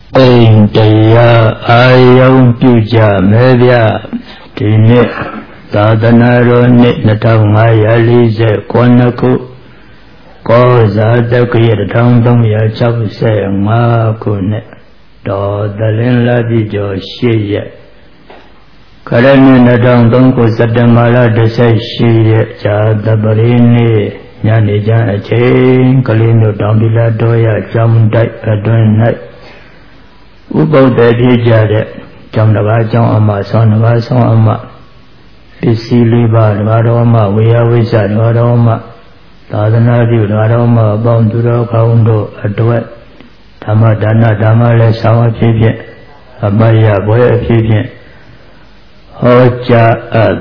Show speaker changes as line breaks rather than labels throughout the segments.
အိတရားအာယုံပြုကြမယ်ဗျဒီနေ့သာသနာတော်နှစ်2549ခုကောဇာတက္ကရာ1365ခုနှစ်တော်သလင်းလပြည့်ကျော်8ရက်ခရစ်နှစ်2003ခုစက်တင်ဘာလ18ရက်ဇာတပရိနေ့ညနေကျအချိန်ကလေးမျိုးတောင်ပြလာတော်ရကျောင်းတိုက်အတွင်း၌ဥပုဒ်တည်းကြတဲ့ကျောင်းတစ်ပါးကျောင်းအမဆောင်းတစ်ပါးဆောင်းအမပစ္စည်းလေးပါးတစ်ပါးတော်မှဝေယဝိဇ္ဇတစ်ပါးတော်မှသာသနာပြုတစ်ပါးတော်မှအပေါင်းသူတော်ကောင်းတို့အတွက်ဓမ္မဒါနဓမ္မလည်းဆောင်းအဖြစ်ဖြင့်အပယဘွယ်အဖြစ်ဖြင့်ဟောကြားအပ်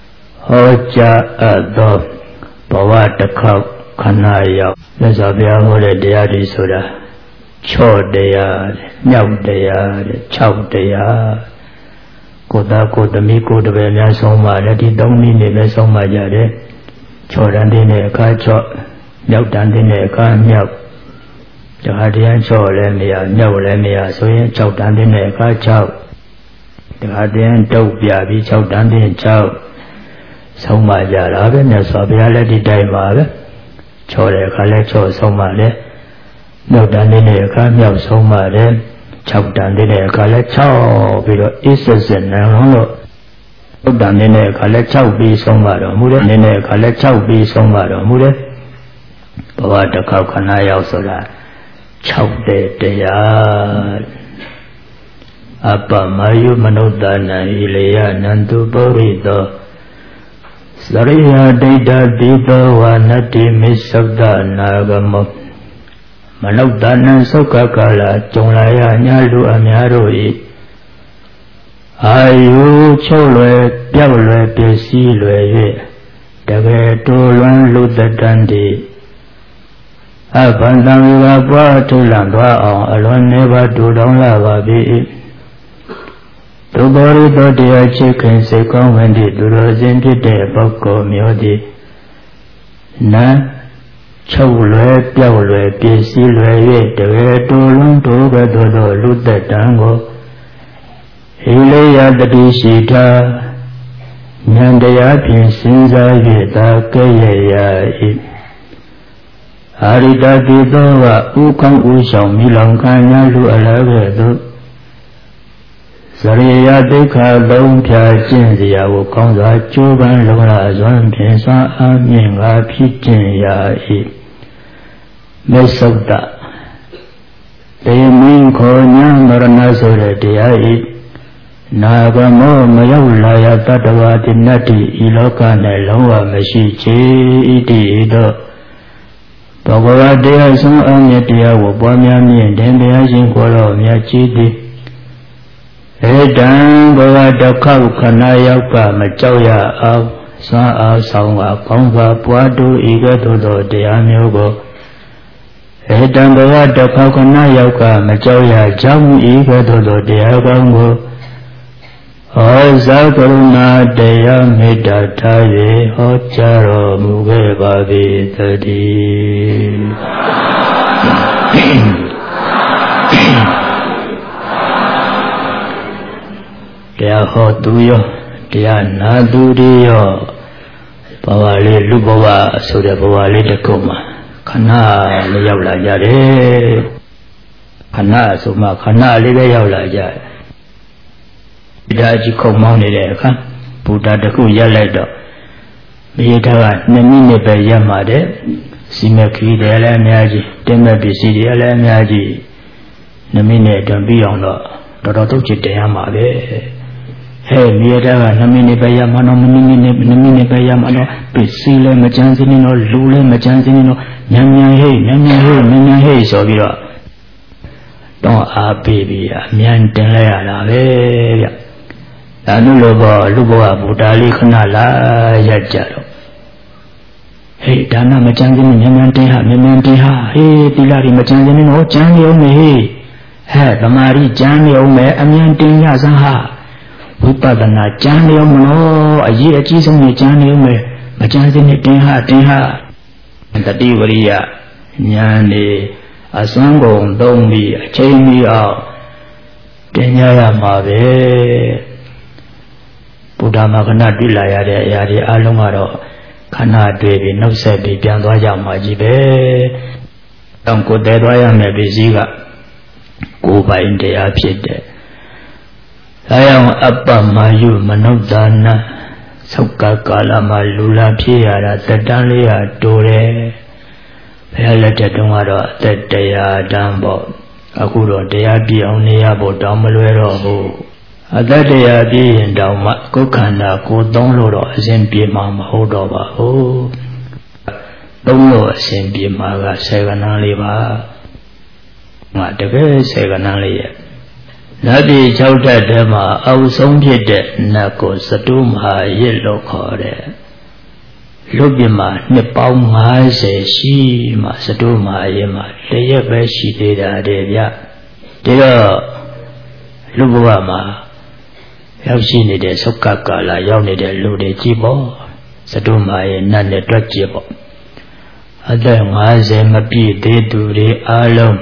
သောဘဝတစ်ခေါက်ခဏရောက်မြတ်စွာဘုရားဟောတဲ့တရားတွေဆိုတာချော့တရားမြောက်တရား6တရားကိုသားကိုသမီးကိုတပည့်များဆုံးပါလေဒီ3နည်းနဲ့ပဲဆုံးပါကြတယ်ချော့တန်းတဲ့အခါချော့မြောက်တန်းတဲ့အခါမြောက်ဒါတရားချော့လည်းမရမြောက်လည်းမရဆိုရင်6တန်းတဲ့အခါ6ဒါတရားတုတ်ပြပြီး6တန်းတဲ့6ဆုံးပါကြတာပဲမြတ်စွာဘုရားလည်းဒီတိုင်းပါပဲချော့တဲ့အခါလည်းချော့ဆုံးပါလေမြောက်တန်းတဲ့အခါမြောက်ဆုံးပါတယ်6တန်းတဲ့အခါလည်း6ပြီးတော့အစ်ဆက်ဆက်နံလုံးတော့6တန်းတဲ့အခါလည်း6ပြီးဆုံးပါတော့မူတဲ့နေတဲ့အခါလည်း6ပြီးဆုံးပါတော့မူတဲ့ဘဝတစ်ခေါက်ခဏရောက်ဆိုတာ6တဲ့တရားအပမယုမနုဿာနံဣလေယနန္တုပုရိသောစရိယဒိဋ္ဌတိသောဝနတ္တိမစ္ဆုဒ္ဒနာဂမောမနုဿာနံသုခကာလကြုံလာရညာလူအများတို့၏အာယုချုပ်လွယ်ပြောက်လွယ်ပစ္စည်းလွယ်၍တကယ်တိုးလွန်လူတတန်တိအဘန္တံဝါပွားထုလန်သွားအောင်အလွန်နေပါတူတောင်းလာပါပြီသူဘောရိတောတရားချစ်ခင်စိတ်ကောင်းဝင်သည့်သူတော်စင်ဖြစ်တဲ့ပုဂ္ဂိုလ်မျိုးသည်နာချုပ်လွယ်ပြောက်လွယ်ပစ္စည်းလွယ်၍တကယ်တိုးလွန်တိုးကဲ့သို့သောလူသက်တမ်းကိုဟိလေယတတိရှိတာဉာဏ်တရားဖြင့်စဉ်းစား၍သာကဲ့ရဲ့ရ၏အာရိတတိသောကဥကောင်းဥဆောင်မိလောင်ခံညာလူအလားကဲ့သို့စရိယဒိဋ္ဌာလုံးဖြာကျင့်စရာကိုကောင်းစွာကြိုးပမ်းလုံလာစွမ်းဖြင့်စွမ်းအားမြင့်ငါဖြစ်ကျင့်ရ၏မေသုဒ္ဒတေမင်းခေါ်ညာမရဏဆိုတဲ့တရားဤနာဂမောမရောက်လာရတတ္တဝါတိနတ္တိဤလောက၌လုံးဝမရှိချေဣတိသောဘဂဝါတရားဆုံးအမြတ်တရားကိုပွားများမြင့်တင်တရားရှင်ကိုတော်မြတ်ကြီးသည်ဧတံဘဝတစ်ခေါက်ခဏရောက်ကမကြောက်ရအောင်စွမ်းအားဆောင်ကကောင်းစွာပွားတူဤကဲ့သို့သောတရားမျိုးကိုဧတံဘဝတစ်ခေါက်ခဏရောက်ကမကြောက်ရကြောင်းဤကဲ့သို့သောတရားကောင်းကိုဟောဇာကရုဏာတရားမေတ္တာထား၍ဟောကြားတော်မူခဲ့ပါသည်တည်းတရားဟောသူရောတရားနာသူတွေရောဘဝလေးလူဘဝဆိုတဲ့ဘဝလေးတစ်ခုမှာခဏလေးရောက်လာကြတယ်ခဏဆိုမှခဏလေးပဲရောက်လာကြတယ်ဒါကြီးခုံမောင်းနေတဲ့အခါဘုရားတခုရက်လိုက်တော့မိသားက2မိနစ်ပဲရက်မှတဲ့စီမခီးတယ်လည်းအများကြီးတင်းမဲ့ပစ္စည်းတွေလည်းအများကြီး2မိနစ်အတွင်းပြီးအောင်တော့တော်တော်တုတ်ချတင်ရမှာပဲဟဲ့မိသားက2မိနစ်ပဲရက်မှတော့2မိနစ်ပဲရက်မှတော့ပစ္စည်းလည်းမကြမ်းစင်းတော့လူလည်းမကြမ်းစင်းတော့ညံဟိတ်ဆိုပြီးတော့အားပေးပြီးအမြန်တင်လိုက်ရတာပဲဗျဒါနုလိုဘောလူဘဝဘုရားလေးခဏလာရက်ကြတော့ဟေးဒါနမကြမ်းစင်းနဲ့မြန်တင်ဟာဟေးသီလတွေမကြမ်းစင်းနဲ့တော့ကြမ်းရုံနဲ့ဟဲ့သမာဓိကြမ်းရုံနဲ့အမြန်တင်ရစမ်းဟာဝိပဿနာကြမ်းရုံမလို့အရေးအကြီးဆုံးနဲ့ကြမ်းရုံနဲ့မကြမ်းစင်းနဲ့တင်ဟာတတိဝရိယဉာဏ်နေအစွမ်းကုန်သုံးပြီးအချိန်မီအောင်တင်ကြရမှာပဲဘုရားမှာခဏတွေ့လာရတဲ့အရာတွေအလုံးကတော့ခဏတွေ့ပြီးနှုတ်ဆက်ပြီးပြန်သွားကြမှာကြီးပဲတောင်ကိုတည်သွားရမယ်ပစ္စည်းကကိုယ်ပိုင်တရားဖြစ်တဲ့ဒါကြောင့်အပ္ပမယုမနုဿာနသောကကာလမှာလူလာဖြစ်ရတာသက်တမ်းလေးဟာတိုးတယ်ဘုရားလက်ထက်တုန်းကတော့အသက်100တန်းပေါ့အခုတော့တရားပြည့်အောင်နေရဖို့တောင်းမလွယ်တော့ဘူးအသက်100ပြည့်ရင်တောင်မှကိုယ်ခန္ဓာကိုယ်သုံးလို့တော့အစဉ်ပြေမှာမဟုတ်တော့ပါဘူးသုံးလို့အစဉ်ပြေမှာက10ကဏ္ဍလေးပါငါတကယ်10ကဏ္ဍလေးရဲ့နတ်ပြည်6ဓာတ်ထဲမှာအောက်ဆုံးဖြစ်တဲ့နတ်ကိုစတုမဟာရစ်လို့ခေါ်တယ်လူပြမှာနှစ်ပေါင်း50ရှိမှစတုမဟာရစ်မှာတရက်ပဲရှိသေးတာတဲ့ဗျဒါတော့လူဘဝမှာရောက်ရှိနေတဲ့သုခကာလရောက်နေတဲ့လူတွေကြည့်ပေါ့စတုမဟာရစ်နတ်နဲ့တွက်ကြည့်ပေါ့အသက်50မပြည့်သေးသူတွေအားလုံး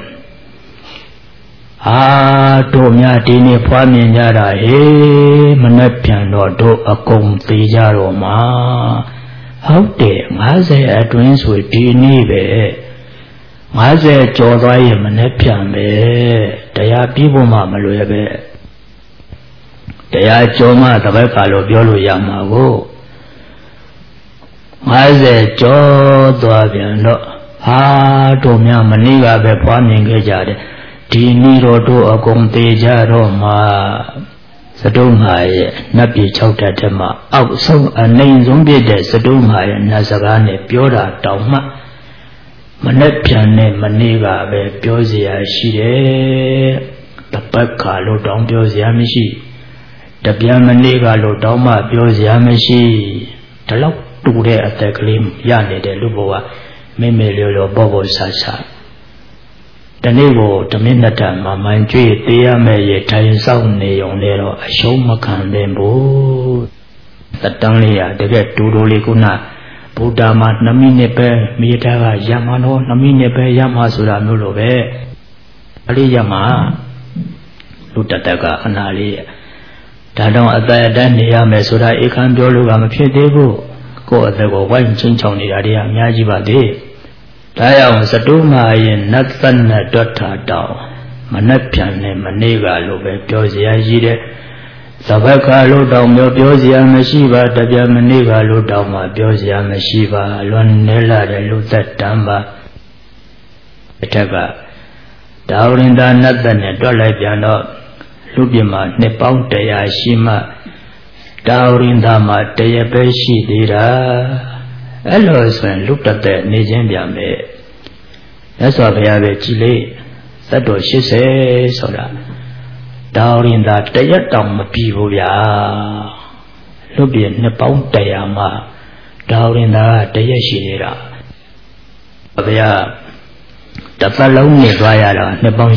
တို့များဒီနေ့ဖွားမြင်ကြတာဟေးမနှက်ပြန်တော့တို့အကုန်သေးကြတော့မှာဟုတ်တယ်50အတွင်းဆိုဒီနေ့ပဲ50ကျော်သွားရင်မနှက်ပြန်ပဲတရားပြီးဖို့မှမလွယ်ပဲတရားကျော်မှတပတ်ကလို့ပြောလို့ရမှာကို50ကျော်သွားပြန်တော့တို့များမနေ့ကပဲဖွားမြင်ခဲ့ကြတယ်ဒီနေ့တော့တို့အကုန်သေးကြတော့မှစတုမဟာရဲ့နတ်ပြည်6ဓာတ်ထဲမှာအောက်ဆုံးအနိုင်ဆုံးပြတဲ့စတုမဟာရဲ့နတ်စကားနဲ့ပြောတာတောင်မှမနဲ့ပြန်နဲ့မနေ့ကပဲပြောเสียရှိတယ်တပတ်ခါလို့တောင်ပြောเสียမရှိတပြန်မနေ့ကလို့တောင်မှပြောเสียမရှိဒီလောက်တူတဲ့အသက်ကလေးရနေတဲ့လူဘဝမိမေလျော်လျော်ပေါ်ပေါ်ဆာဆာတနေ့ကိုဓမင်းနှစ်တန်မှမှန်ကြွေးသေးရမယ်ရထိုင်ဆောင်နေုံနဲ့တော့အရှုံးမခံသင့်ဘူးတတန်းလေးရတကယ်တူတူလေးကုနာဗုဒ္ဓမှာ2မိနစ်ပဲမိသားကရမှာတော့2မိနစ်ပဲရမှာဆိုတာမျိုးလိုပဲအလေးရမှာလူတတကခဏလေးဒါတော့အသက်အတန်းနေရမယ်ဆိုတာဧကံပြောလို့ကမဖြစ်သေးဘူးကိုယ့်အသက်ကိုဝိုင်းချင်းချောင်နေတာတွေကအများကြီးပါသေးဒါကြောင့်စတုမဟာရဲ့နတ်သနတ်တွတ်ထာတောင်မနှက်ပြန်နဲ့မနေ့ကလို့ပဲပြောเสียရှိတယ်သဘက်ကလို့တောင်ပြောเสียမရှိပါတပြမနေ့ကလို့တောင်မှပြောเสียမရှိပါလွန်နေလာတဲ့လူသက်တမ်းပါအထက်ကဒါဝရင်သာနတ်သနဲ့တွက်လိုက်ပြန်တော့လူပြမှာနှစ်ပေါင်း100ရှိမှဒါဝရင်သာမှာ100ပဲရှိသေးတာအဲ့လိုဆိုရင်လူတက်တဲ့နေချင်းပြန်ပဲမြတ်စွာဘုရားပဲကြည်လေသတ္တော80ဆိုတာဒါရင်သာတရက်တောင်မပြီးဘူးဗျာလူပြနှစ်ပေါင်း100မှာဒါရင်သာတရက်ရှိနေတာဘုရားတစ်ပတ်လုံးနေသွားရတာနှစ်ပေါင်း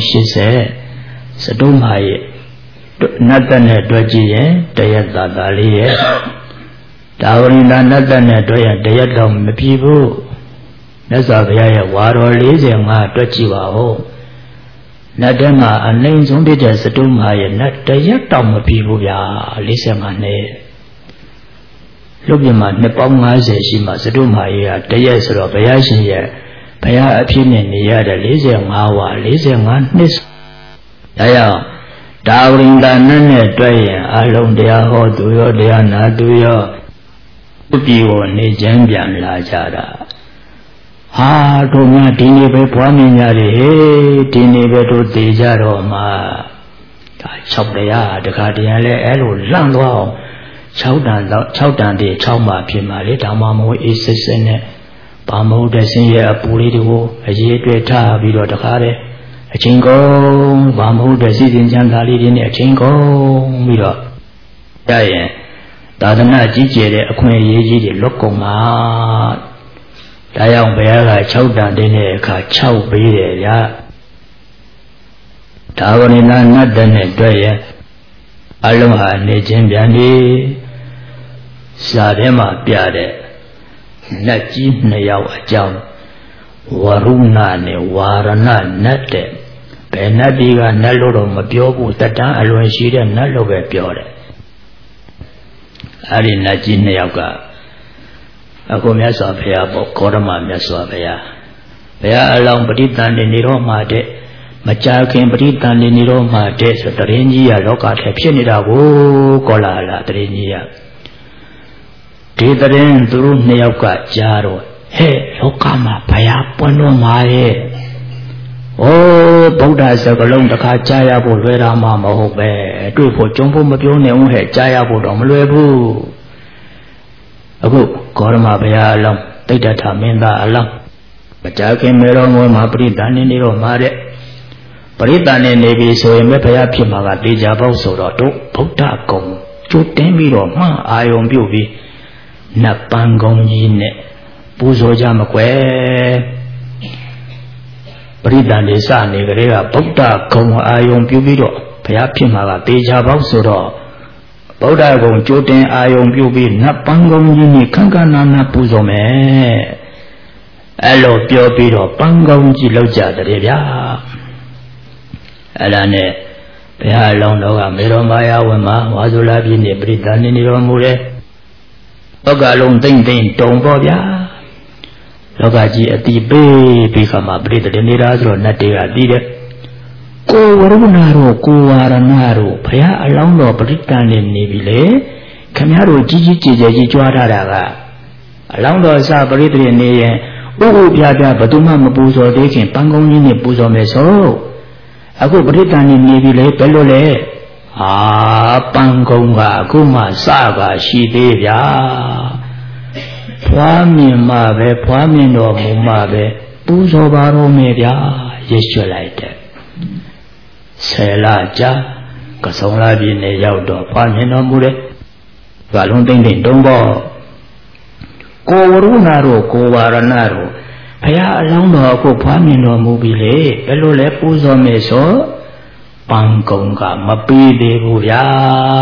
80စတုမဟာရဲ့နတ်သက်နဲ့တွေ့ကြည့်ရင်တရက်သာလေးရဲ့ဒါဝရိန္ဒနတ်သက်နဲ့တွေ့ရင်တရက်တော့မပြေဘူးမြတ်စွာဘုရားရဲ့ဝါတော်45တွေ့ကြည့်ပါဦးနတ်တဲမှာအနိုင်ဆုံးဖြစ်တဲ့စတုမဟာရဲ့နတ်တရက်တော့မပြေဘူးဗျာ45နှစ်လူပြမှာနှစ်ပေါင်း50ရှိမှစတုမဟာရဲ့တရက်ဆိုတော့ဘုရားရှင်ရဲ့ဘုရားအဖြစ်နဲ့နေရတဲ့45ဝါ45နှစ်ဒါကြောင့်ဒါဝရိန္ဒနဲ့တွေ့ရင်အလုံးတရားဟောသူရောတရားနာသူရောသူပြည်ကိုနေချမ်းပြန်လာကြတာတို့များဒီနေ့ပဲဖွားမြင်ကြတယ်ဟေးဒီနေ့ပဲတို့သိကြတော့မှဒါ6တရားတခါတည်းလဲအဲ့လိုလန့်သွားအောင်6တန်တော့6တန်တည်း6မှာဖြစ်မှာလေဒါမှမဟုတ်အေးစစ်စစ်နဲ့ဘာမဟုတ်တဲ့ဆင်းရဲအပူလေးတွေကိုအရေးတွေ့ထားပြီးတော့တခါတည်းအချင်းကုန်ဘာမဟုတ်တဲ့စီစဉ်ချမ်းသာလေးတွေနဲ့အချင်းကုန်ပြီးတော့ရရင်သာသနာကြီးကျယ်တဲ့အခွင့်အရေးကြီးတွေလွတ်ကုန်မှာဒါကြောင့်ဘုရားက6တန်တဲ့အခါ6ပေးတယ်ဗျာဒါဝရိန္ဒနတ်တဲ့နဲ့တွေ့ရင်အလုံးဟာနေချင်းပြန်điစာထဲမှာပြတဲ့နတ်ကြီး2ယောက်အကြောင်းဝရုဏနဲ့ဝါရဏနတ်တဲ့ဘယ်နတ်တွေကနတ်လို့တော့မပြောဘူးတတန်းအလွန်ရှိတဲ့နတ်လို့ပဲပြောတယ်အဲ့ဒီနတ်ကြီးနှစ်ယောက်ကအခုမြတ်စွာဘုရားပေါ့ဂေါတမမြတ်စွာဘုရားအလောင်းပဋိသန္ဓေနေတော့မှတဲ့မကြာခင်ပဋိသန္ဓေနေတော့မှတဲ့ဆိုတရင်ကြီးကလောကထဲဖြစ်နေတာကိုကောလာလာတရင်ကြီးကဒီတရင်သူတို့နှစ်ယောက်ကကြားတော့ဟဲ့လောကမှာဘုရားပွင့်တော့မှာရဲ့ဩဗုဒ္ဓစကားလုံးတစ်ခါကြားရဖို့လွယ်တာမှမဟုတ်ပဲတွေ့ဖို့ကြုံဖို့မပြောနဲ့ဦးဟဲ့ကြားရဖို့တော့မလွယ်ဘူးအခုဂေါတမဘုရားအလောင်းတိဋ္ဌထမင်းသားအလောင်းမကြာခင်မေတော်ငွေမှာပရိသန္ဓေနေတော့မှာတဲ့ပရိသန္ဓေနေပြီဆိုရင်ဘုရားဖြစ်မှာကတေချာပေါ့ဆိုတော့တို့ဗုဒ္ဓကုံကျိုးတင်းပြီးတော့မှအာယုံပြုတ်ပြီးနတ်ပန်းကုံကြီးနဲ့ပူဇော်ကြမကွယ်ပရိသန္ဓေစနေကြတဲ့ကဗုဒ္ဓကုံအာယုံပြုပြီးတော့ဘုရားဖြစ်မှာကတေချာပေါ့ဆိုတော့ဗုဒ္ဓကုံကျိုးတင်းအာယုံပြုပြီးနတ်ပန်းကုံကြီးနဲ့ခန့်ခန့်နာနာပူဇော်မယ်အဲ့လိုပြောပြီးတော့ပန်းကုံကြီးလောက်ကြတယ်ဗျာအဲ့ဒါနဲ့ဘုရားအလောင်းတော်ကမေတော်မာယာဝင်မှာဝါဆိုလာပြည့်နေပရိသန္ဓေနေတော်မူတဲ့လောကလုံးသိမ့်သိမ့်တုံပေါ့ဗျာလောကကြီးအတိပေးပြီးခါမှာပရိသန္ဓေနေတာဆိုတော့နတ်တွေကပြီးတယ်ကိုဝရုဏတို့ကိုဝါရဏတို့ဘုရားအလောင်းတော်ပရိသန္ဓေနေပြီလေခင်ဗျားတို့ကြီးကြီးကျယ်ကျယ်ကြီးကြွားထားတာကအလောင်းတော်စပရိသန္ဓေနေရင်ဥဥပြပြဘယ်သူမှမပူဇော်သေးခင်ပန်းကုန်းကြီးနဲ့ပူဇော်မယ်ဆိုအခုပရိသန္ဓေနေပြီလေဘယ်လိုလဲပန်းကုန်းကအခုမှစပါရှိသေးဗျာဖွားမြင်မှပဲဖွားမြင်တော်မူမှပဲပူဇော်ပါတော့မယ်ဗျာရစ်ရွှေလိုက်တဲ့10 လကြာကဆုံလာပြည်နယ်ရောက်တော့ဖွားမြင်တော်မူတဲ့ဘာလုံးသိမ့်သိမ့်တုံးပေါ့ကိုဝရုဏတို့ကိုဝါရဏတို့ဘုရားအလောင်းတော်အခုဖွားမြင်တော်မူပြီလေဘယ်လိုလဲပူဇော်မယ်ဆိုပန်းကုံကမပြီးသေးဘူးဗျာ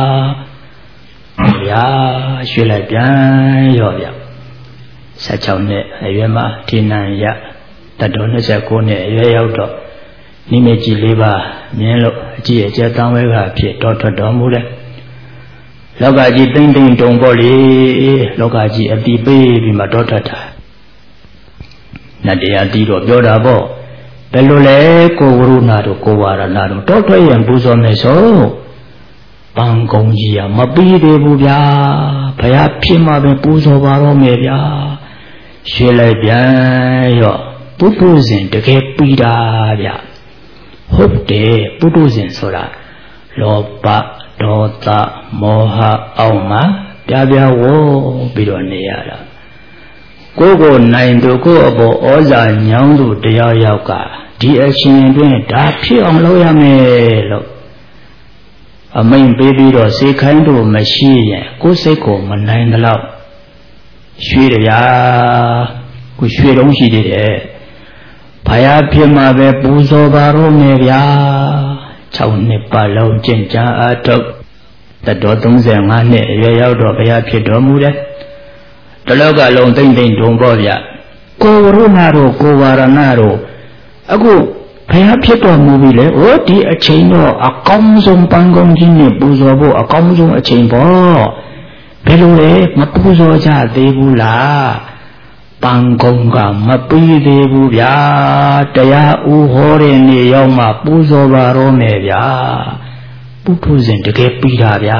ရွှေလိုက်ပြန်ရော့ဗျ16နှစ်အရွယ်မှာဌိနံရတတော်29နှစ်အရွယ်ရောက်တော့နိမိတ်ကြီး၄ပါးမြင်လို့အကြည့်အကျတောင်းဝဲကဖြစ်တော်ထွက်တော်မူတယ်လောကကြီးသိမ့်သိမ့်တုံပေါ့လေလောကကြီးအတိပေးပြီးမှတော်ထွက်တာနတ်တရားတီးတော့ပြောတာပေါ့ဘယ်လိုလဲကိုဝရုဏတို့ကိုဝါရဏတို့တော်ထွက်ရင်ပူဇော်မယ်ဆိုပန်းကုံကြီးကမပြီးသေးဘူးဗျာဘုရားဖြစ်မှပဲပူဇော်ပါတော့မယ်ဗျာရွှေလိုက်ပြန်ရော့ပုထုဇဉ်တကယ်ပြီးတာဗျဟုတ်တယ်ပုထုဇဉ်ဆိုတာလောဘဒေါသမောဟအောက်မှာပြပြဝေါပြီးတော့နေရတာကိုနိုင်သူကိုအပေါ်ဩဇာညောင်းသူတရားရောက်ကဒီအရှင်တွင်ဒါဖြစ်အောင်လုပ်ရမယ်လို့အမိန်ပေးပြီးတော့စေခိုင်းတို့မရှိရင်ကိုယ်စိတ်ကိုမနိုင်သလောက်ရွှေရကိုရွှေတုံးရှိသေးတယ်ဘုရားဖြစ်မှာပဲပူဇော်ပါတော့မယ်ဗျာ6 နှစ်ပတ်လုံးကျင့်ကြံအားထုတ်တတော်35နှစ်အရွယ်ရောက်တော့ဘုရားဖြစ်တော်မူတယ်တလောကလုံးသိမ့်သိမ့်တုံပေါ့ဗျကိုဝရုဏတို့ကိုဝါရဏတို့အခုဘုရားဖြစ်တော်မူပြီလေဟိုဒီအချိန်တော့အကောင်းဆုံးပန်းကုန်းကြီးနဲ့ပူဇော်ဖို့အကောင်းဆုံးအချိန်ပေါ့ဘယ်လိုလဲမပူဇော်ကြသေးဘူးလားပန်းကုန်းကမပြီးသေးဘူးဗျာတရားဥဟောတဲ့နေ့ရောက်မှပူဇော်ပါတော့မယ်ဗျာပုထုဇဉ်တကယ်ပြီးတာဗျာ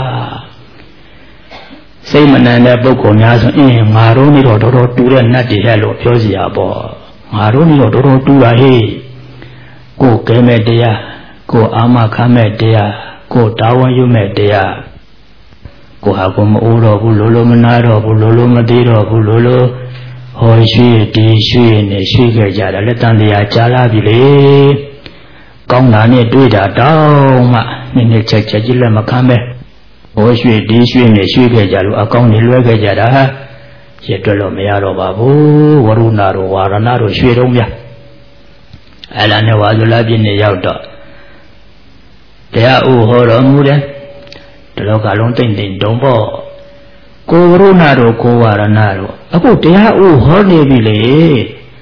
စိတ်မနံတဲ့ပုဂ္ဂိုလ်များဆိုငါတို့နေတော့တော်တော်တူတဲ့နတ်တွေရဲ့လို့ပြောစီရပေါ့ငါတို့နေတော့တော်တော်တူတာဟေ့ကိုကဲမဲ့တရားကိုအာမခံမဲ့တရားကိုတာဝန်ယူမဲ့တရားကိုဟာကိုမအိုးတော့ဘူးလိုမနာတော့ဘူးလိုမသေးတော့ဘူးလိုဟောရွှေဒီရွှေနဲ့ရွှေခဲ့ကြတာလက်တန်တရားကြားလာပြီလေကောင်းတာနဲ့တွေ့တာတောင်းမှနှစ်ချက်ကြီးလက်မခံပဲဟောရွှေဒီရွှေနဲ့ရွှေခဲ့ကြလို့အကောင်းနေလွဲခဲ့ကြတာရတွက်လို့မရတော့ပါဘူးဝရုဏတို့ဝါရဏတို့ရွှေတုံးများအဲ့ဒါနဲ့ဝါဇုလပြည့်နေရောက်တော့တရားဥဟောတော်မူတယ်တလောကလုံးတိမ့်တိမ့်တုံပေါ့ကိုဝရုဏတို့ကိုဝါရဏတို့အခုတရားဥဟောနေပြီလေဘ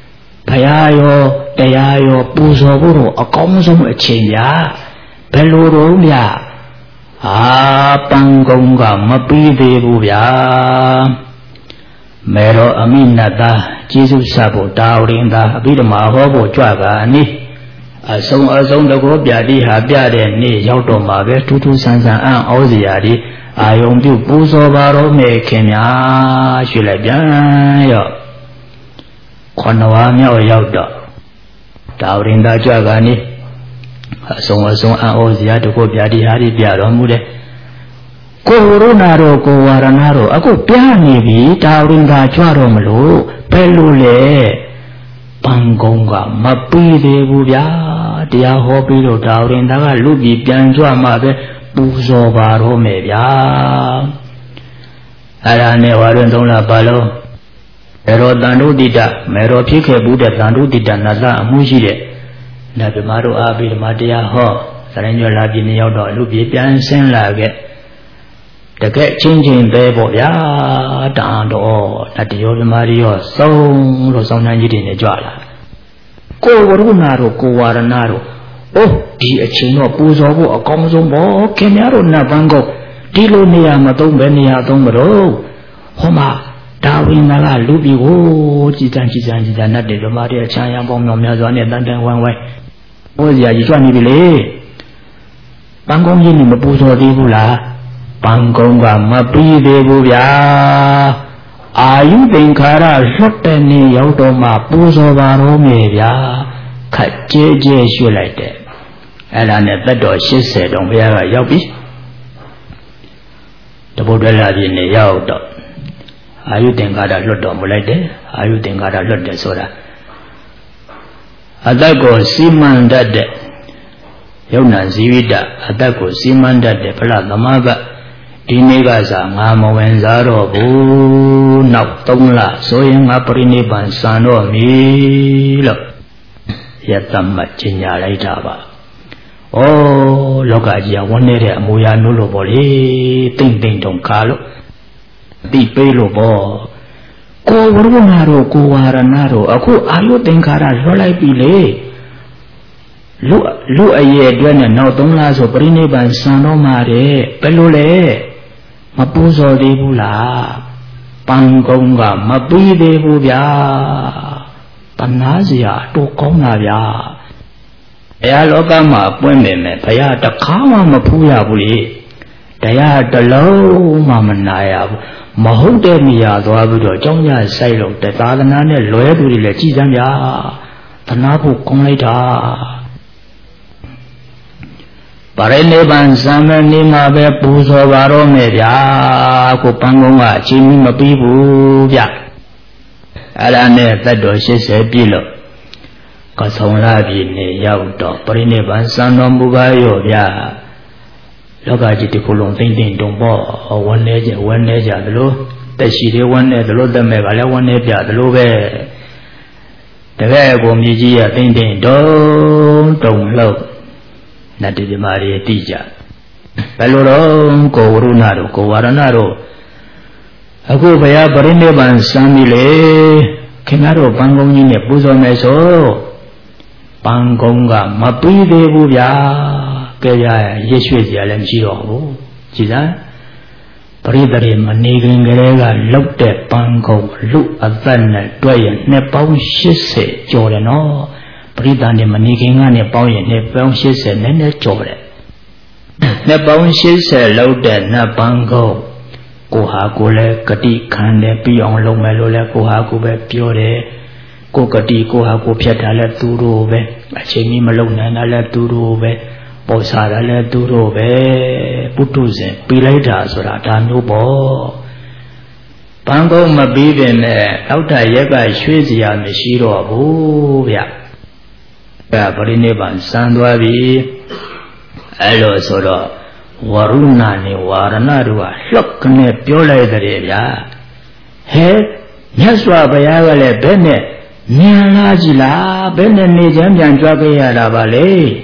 Payayo, Dayayo, Puzoburo, a consum a chinya, Peluruya, Pangonga, Mapi de Bubia, Mero Aminata, Jesus Sabo, Daurinda, Bidama Hobo, Jagani, a song the Gobiadi, Habiade, Ni, Yautoma, Tutu Sansan, and Oziadi, I own you, Puzobaro, Kenya, Shulabian. Konawamia or Yauda Daurinda Jagani a song and Ozia to go Biadi Hari Biaramude Corunaro, Gowaranaro, a good piani, Daurinda Juaromalo, Pelule Pangonga, Mapi de Buya, Dia Hobido, Daurinda, Lubi, Bianjua Mabe, Buzo Baro Mebia Arane Warendona Balo. Ero Dandu Dida, Mero Pike Buddha Dandu Dida Naza, Mujide, Nabimaro Abi Madia Ho, Saranjo Labini Yodo, Lubi Pian Sen Lage, the get changing Bebo Ya, Dando, Natio Mario, so Rosana Yidin Jala. Go Runaro, go Waranaro, oh, the Chino Puzo, a Comzombo, Kenyaro Nabango, Tilo Nia Matom Benia Tomero, Homa. Darwinala, Lubi, oh, Chitan, not the Maria Chaya Bomb, no Mazon, and then one way. Oh, the Ajani Vile Pangong in the Puzo de Bula, Pangonga, Mapi de Bubia. Are you being Kara, Shotani, Yautoma, Puzo Varomia, Kat JJ, she like that. And I never do, she said, don't be a Yabi. The Bodella in the Yaudo. Are you think I looked on Mulade? Are you think I looked at Soda? Adago Siman that Yona Zivida, Adago Siman that the Palagamaba, Dinigaza, Mamo Wenzaro, Boo, Naptonla, Soying Aprini Bansano, Milo Yatama Chinya Laitaba. Oh, Logaja, one area, Muya Nulo Boli, Ting Don Carlo. The Pelobo Go Runaro, Go Waranaro, Aku Ayu Tenkara, Rolai Pile Lu a year, Dwana, no Tonlas of Brine Bansano Mare, Pelule Mapuzo de Bula Pangonga, Mapi de Bubia Panazia, Tokonavia Ealogama, Pweme, Paya, the Kama Mapuya Buli, Daya, the low Mamanaya. Mahude Mia, the Abudo, Jonia Silo, the Tadanane, Loebu, the Chizania, Tanaku Konita Parene Bansama Nima Puzo Varo Media, Kupangonga, Chimima Pibu, Ya Alane, that does say below Casonla, Yauto, Parene Bansano Mugayo, Ya. Logaji Kulum thinking don't bore one edge, the low, that she did one at the low, the Megala one edge, the low way. The Vego Mijia thinking don't low. That is the Maria teacher. Peloro, go Runaro, go Waranaro. A go by a Barineban Samile, Kenaro, Pangong in a Puzo Meso, Pangonga, Mapi de Bubia. Kaya Yeshu Yalanchio, Chida Pridari Manigranga looked at Pango, look at Van Dway, Nepal Shisse, Jordan, Pridani Maniginga, Nepal, Nepal Shisse, and a Jordan. Nepal Shisse loaded Napango, Kohakule, Kati, Kande, Pion, Lomelole, Kohakube, Pure, Kokati, Kohaku, Piatala, Turove, Achemi Malone, and Ala Turove. Posara le duro be putuze pilaita sorata nubo Pango Mabibin Auta Yega Shwezia Mishiro Bubia Pariniban Sandwabi Elo Soro Warunani Waranarua Lokne Piola Daria He Yaswa Bayagale Bene Nialajila Bene Nijam Jagaya Lavale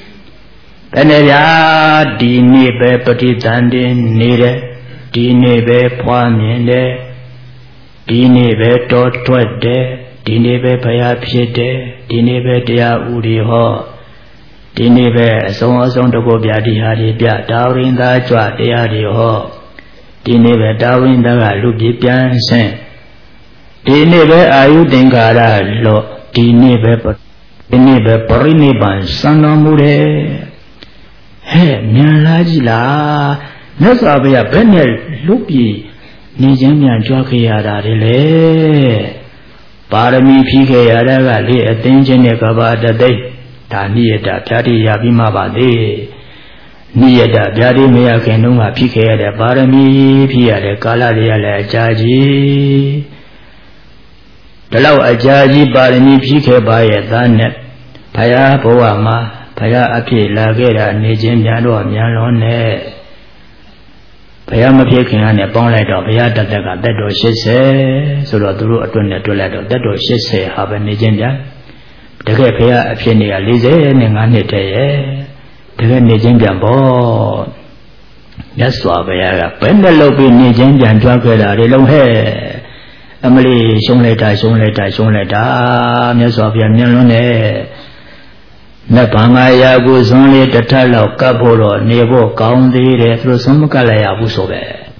Benea Dini be Pati Dandin Nire Dini be Pwamine Dini be Totwede ဒီနေ့ပဲဘုရားဖြစ်တယ်ဒီနေ့ပဲတရားဥတွေဟောဒီနေ့ပဲအဆုံးအဆုံးတကုပြတိဟာတွေပြတာဝရင်သားကြွတရားတွေဟောဒီနေ့ပဲတာဝရင်သားကလူပြပြန်ဆင်းဒီနေ့ပဲအာယုသင်္ခါရလောဒီနေ့ပဲပရိနိဗ္ဗာန်စံတော်မူတယ်ဟဲ့မြန်လားကြည်လားမြတ်စွာဘုရားဘယ်နဲ့လူပြည်နေခြင်းမြန်ကြွခဲ့ရတာလေပါရမီဖြည့်ခဲ့ရတာကလေအသိချင်းနဲ့ကဘာတသိဒါနိယတဗျာတိရပြီးမှပါသေးနိယတဗျာတိမရခင်တုန်းကဖြည့်ခဲ့ရတဲ့ပါရမီဖြည့်ရတဲ့ကာလတွေကလည်းအကြာကြီးဒီလောက်အကြာကြီးပါရမီဖြည့်ခဲ့ပါရဲ့သားနဲ့ဘုရားဘဝမှာဘုရားအဖြစ်လာခဲ့တာနေခြင်းမြန်တော့မြန်လွန်နဲ့ဘုရားမဖြစ်ခင်ကနဲ့ပေါင်းလိုက်တော့ဘုရားတသက်ကသက်တော်80ဆိုတော့သူတို့အတွင်းနဲ့တွက်လိုက်တော့သက်တော်80ဟာပဲနေခြင်းပြန်တကယ်ဘုရားအဖြစ်နေက45နှစ်တည်းရဲ့တကယ်နေခြင်းပြန်ပေါ့မြတ်စွာဘုရားကဘယ်နဲ့လုပ်ပြီးနေခြင်းပြန်ကြွခဲ့တာတွေလုံးဟဲ့အမလီရှုံးလိုက်တာမြတ်စွာဘုရားမြန်လွန်းနဲ့နတ်ဘာငါရာကိုဇွန်လေးတစ်ထပ်လောက်ကပ်ဖို့တော့နေဖို့ကောင်းသေးတယ်သူတို့ဆုံးမကပ်လိုက်ရဘူးဆိုပဲ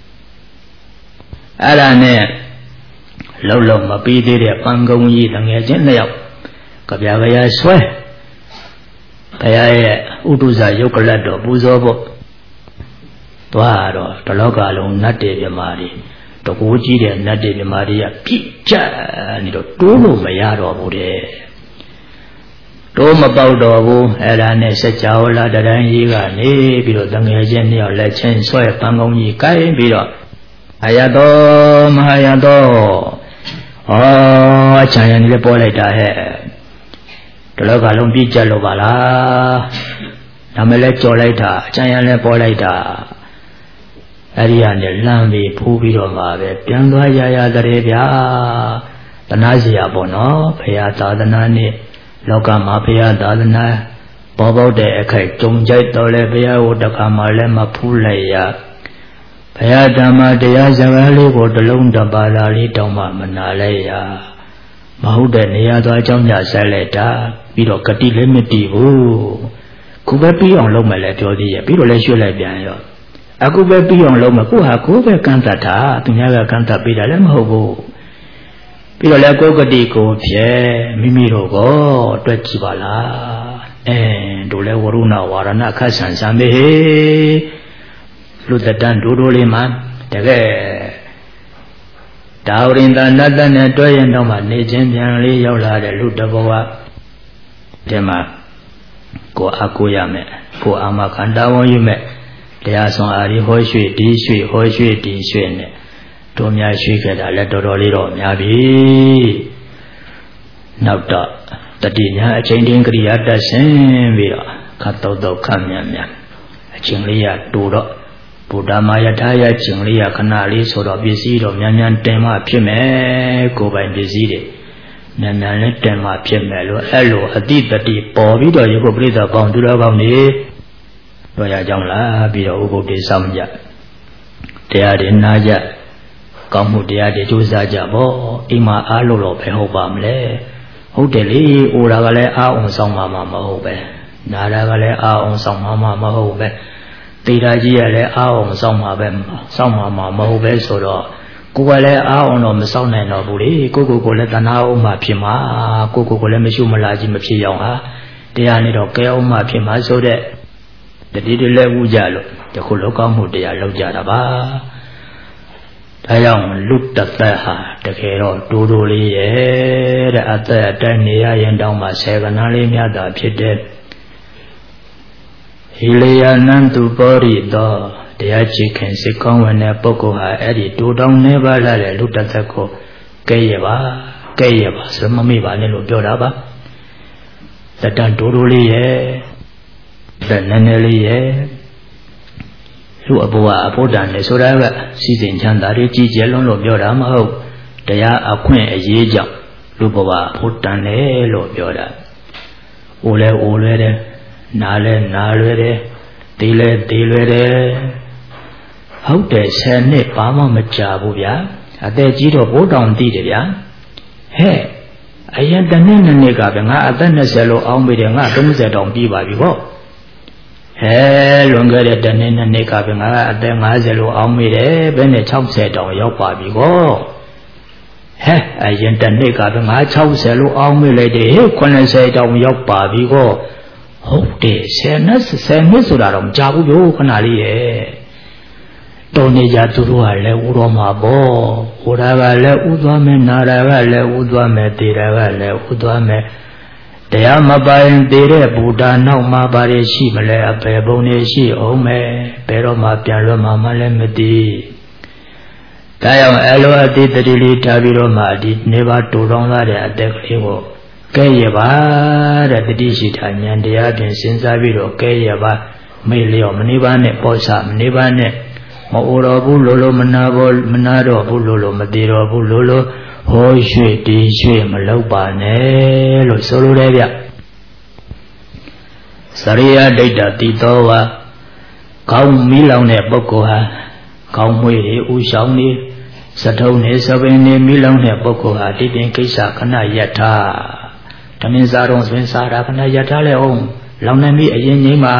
အဲ့ဒါနဲ့လုံးမပြီးသေးတဲ့ပန်းကုံကြီးတငယ်ချင်းနှစ်ယောက်ကဗျာဆွဲဘုရားရဲ့ဥဒုဇယုတ်ကလတ်တော်ပူဇော်ဖို့သွားတော့တလောကလုံးနတ်တေပြမာတွေတကူကြီးတဲ့နတ်တေပြမာတွေကပြိကျနေတော့တိုးလို့မရတော့ဘူးတဲ့တိုးမပေါက်တော့ဘူးအဲ့ဒါနဲ့စัจ java လာတရန်ကြီးကနေပြီးတော့တငယ်ချင်းနှစ်ယောက်လက်ချင်းဆွဲပန်းကုံကြီးကိုင်းပြီးတော့အာယတောမဟာယတောအချမ်းရံလေးပေါ်လိုက်တာဟဲ့တလောကလုံးပြည့်ကျက်လို့ပါလားဒါမဲ့လဲကြော်လိုက်တာအချမ်းရံလေးပေါ်လိုက်တာအဲ့ဒီကနေလှမ်းပြီးဖူးပြီးတော့ပါပဲပြန်သွားရတဲ့ဗျာတနာစရာပေါ့နော်ဘုရားသာသနာနဲ့လောကမှာဘုရားသာသနာပေါ်ပေါက်တဲ့အခိုက်ကြုံကြိုက်တော့လဲဘုရားကိုတခါမှလည်းမဖူးလိုက်ရဘုရားဓမ္မတရားစကားလေးကိုတလုံးတပါလာလေးတောင်းမှမနာလိုက်ရမဟုတ်တဲ့နေရာသွားအကြောင်းကြဆက်လိုက်တာပြီးတော့ဂတိလည်းမတည်ဘူးခုပဲပြီးအောင်လုပ်မယ်လဲပြောသေးရဲ့ပြီးတော့လည်းရွှေ့လိုက်ပြန်ရောအခုပဲပြီးအောင်လုပ်မယ်ကိုဟာကိုပဲကန့်တတ်တာသူများကကန့်တတ်ပေးတာလည်းမဟုတ်ဘူးပြီးတော့လည်းကိုယ်ဂတိကိုဖြဲမိမိတို့ကိုတွက်ကြည့်ပါလားတို့လည်းဝရုဏဝါရဏခတ်ဆန်ဆံမေဟေလူတတန်ဒိုးလေးမှာတကယ်ဒါဝရင်သာနတ်တနဲ့တွဲရင်တော့မှနေခြင်းပြန်လေးရောက်လာတဲ့လူတဘောကဒီမှာကိုအကူရမယ်ကိုအာမခန္ဓာဝန်ယူမယ်တရားဆောင်အာရီဟောရွှေဒီရွှေဟောရွှေဒီရွှေနဲ့တို့များရွှေခဲ့တာလည်းတော်တော်လေးတော့များပြီနောက်တော့တတိညာအချိန်တင်းကရိယာတက်ဆင်းပြီးတော့ခတ်တော့ခတ်မြန်အချိန်လေးရတူတော့ဗုဒ္ဓမာယထာယကျင်လေးရခဏလေးဆိုတော့ပစ္စည်းတော့မြန်တင်မှဖြစ်မယ်ကိုယ်ပိုင်ပစ္စည်းတွေမြန်လည်းတင်မှဖြစ်မယ်လို့အဲ့လိုအတိတတိပေါ်ပြီးတော့ယခုပြိဿပေါင်းသူတော်ကောင်းနေတော့ရကြောင်းလားပြီးတော့ဥပုပ်တွေစောင့်ကြတရားတွေနာကြကောင်းမှုတရားတွေကြိုးစားကြပေါ့အိမ်မှာအားလို့တော့ပဲဟုတ်ပါမလဲဟုတ်တယ်လေအိုတာကလည်းအားအောင်ဆောင်မှာမဟုတ်ပဲနာတာကလည်းအားအောင်ဆောင်မှာမဟုတ်ပဲသေတာကြီးကလည်းအားအောင်ဆောင်မှာပဲဆောင်မှာမဟုတ်ပဲဆိုတော့ကိုယ်ကလည်းအားအောင်တော့မဆောင်နိုင်တော့ဘူးလေကိုလည်းတဏှာအောင်မှဖြစ်မှာကိုလည်းမရှိမလားကြီးမဖြစ်အောင်ဟာတရားနဲ့တော့ကဲအောင်မှဖြစ်မှာဆိုတဲ့တတိတွေလည်းဥကြလို့ဒီခုလောကောင်းမှုတရားလောက်ကြတာပါဒါကြောင့်လူတသက်ဟာတကယ်တော့တိုးတိုးလေးရဲ့တဲ့အသက်အတိုင်းနေရရင်တောင်းမှဆယ်ကနာလေးများတာဖြစ်တဲ့ဟိလယနန္တုပောရိတောတရားချီခင်စိတ်ကောင်းဝင်တဲ့ပုဂ္ဂိုလ်ဟာအဲ့ဒီတိုးတောင်းနေပါလားတဲ့လူတသက်ကိုကဲရပါဆိုမမေ့ပါနဲ့လို့ပြောတာပါတတန်တိုးတိုးလေးရဲ့တဲ့နည်းနည်းလေးရဲ့လူအဘောအဖို့တန်လေဆိုတာကစီစဉ်ချမ်းသာတွေကြီးကျယ်လွန်းလို့ပြောတာမဟုတ်တရားအခွင့်အရေးကြောင့်လူဘဝအဖို့တန်လေလို့ပြောတာအိုလဲအိုလွဲတယ်နာလဲနာလွဲတယ်တေးလဲတေးလွဲတယ်ဟုတ်တယ်10နှစ်ဘာမှမကြာဘူးဗျာအသက်ကြီးတော့ဘိုးတောင်သိတယ်ဗျာဟဲ့အရင်တနေ့နေ့ကပဲငါအသက်20လို့အောင်းပြီးတယ်ငါ30တောင်ပြီးပါပြီပေါ့လွန်ခဲ့တဲ့တနေ့နေ့ကပဲငါအသက်50လို့အောင်းပြီးတယ်ဘယ်နဲ့60တောင်ရောက်ပါပြီပေါ့အရင်တနေ့ကပဲငါ60လို့အောင်းမိလိုက်တယ်80တောင်ရောက်ပါပြီပေါ့ဟုတ်တယ်10နှစ်ဆိုတာတော့မကြဘူးလို့ခဏလေးရဲ့တော်နေကြသူတို့ကလည်းဥတော်မှာပေါ့ဟိုတာကလည်းဥသွားမယ်နာတာကလည်းဥသွားမယ်တေတာကလည်းဥသွားမယ်တရားမပိုင်သေးတဲ့ဘုရားနောက်မှာပါရရှိမလဲအပေပုံနေရှိအောင်မယ်ဘယ်တော့မှပြန်လွတ်မှမလည်းမသိဒါကြောင့်အလိုအတိတတိလေးထားပြီးတော့မှဒီနေပါတူတောင်းလာတဲ့အတက်ကလေးကိုကဲရပါတဲ့တတိရှိတာဉာဏ်တရားဖြင့်စဉ်းစားပြီးတော့ကဲရပါမေ့လျော့မနေပါနဲ့ပေါ့ဆမနေပါနဲ့မအိုတော်ဘူးလို့မနာတော့ဘူးလို့မသေးတော့ဘူးလို့ဟောရွှေ့တီးရွှေ့မလုပ်ပါနဲ့လို့ဆိုလိုတယ်ဗျစရိယဒိဋ္ဌတိသောဝါကောင်းမီးလောင်တဲ့ပုဂ္ဂိုလ်ဟာကောင်းမွေးတွေဥဆောင်နေစထုံးနေစပင်နေမီးလောင်တဲ့ပုဂ္ဂိုလ်ဟာဒီပြင်ကိစ္စခဏယထာဓမင်းစားတော့ဆိုရင်စားတာခဏယထာလဲအောင်လောင်နေပြီအရင်ငိမ့်ပါ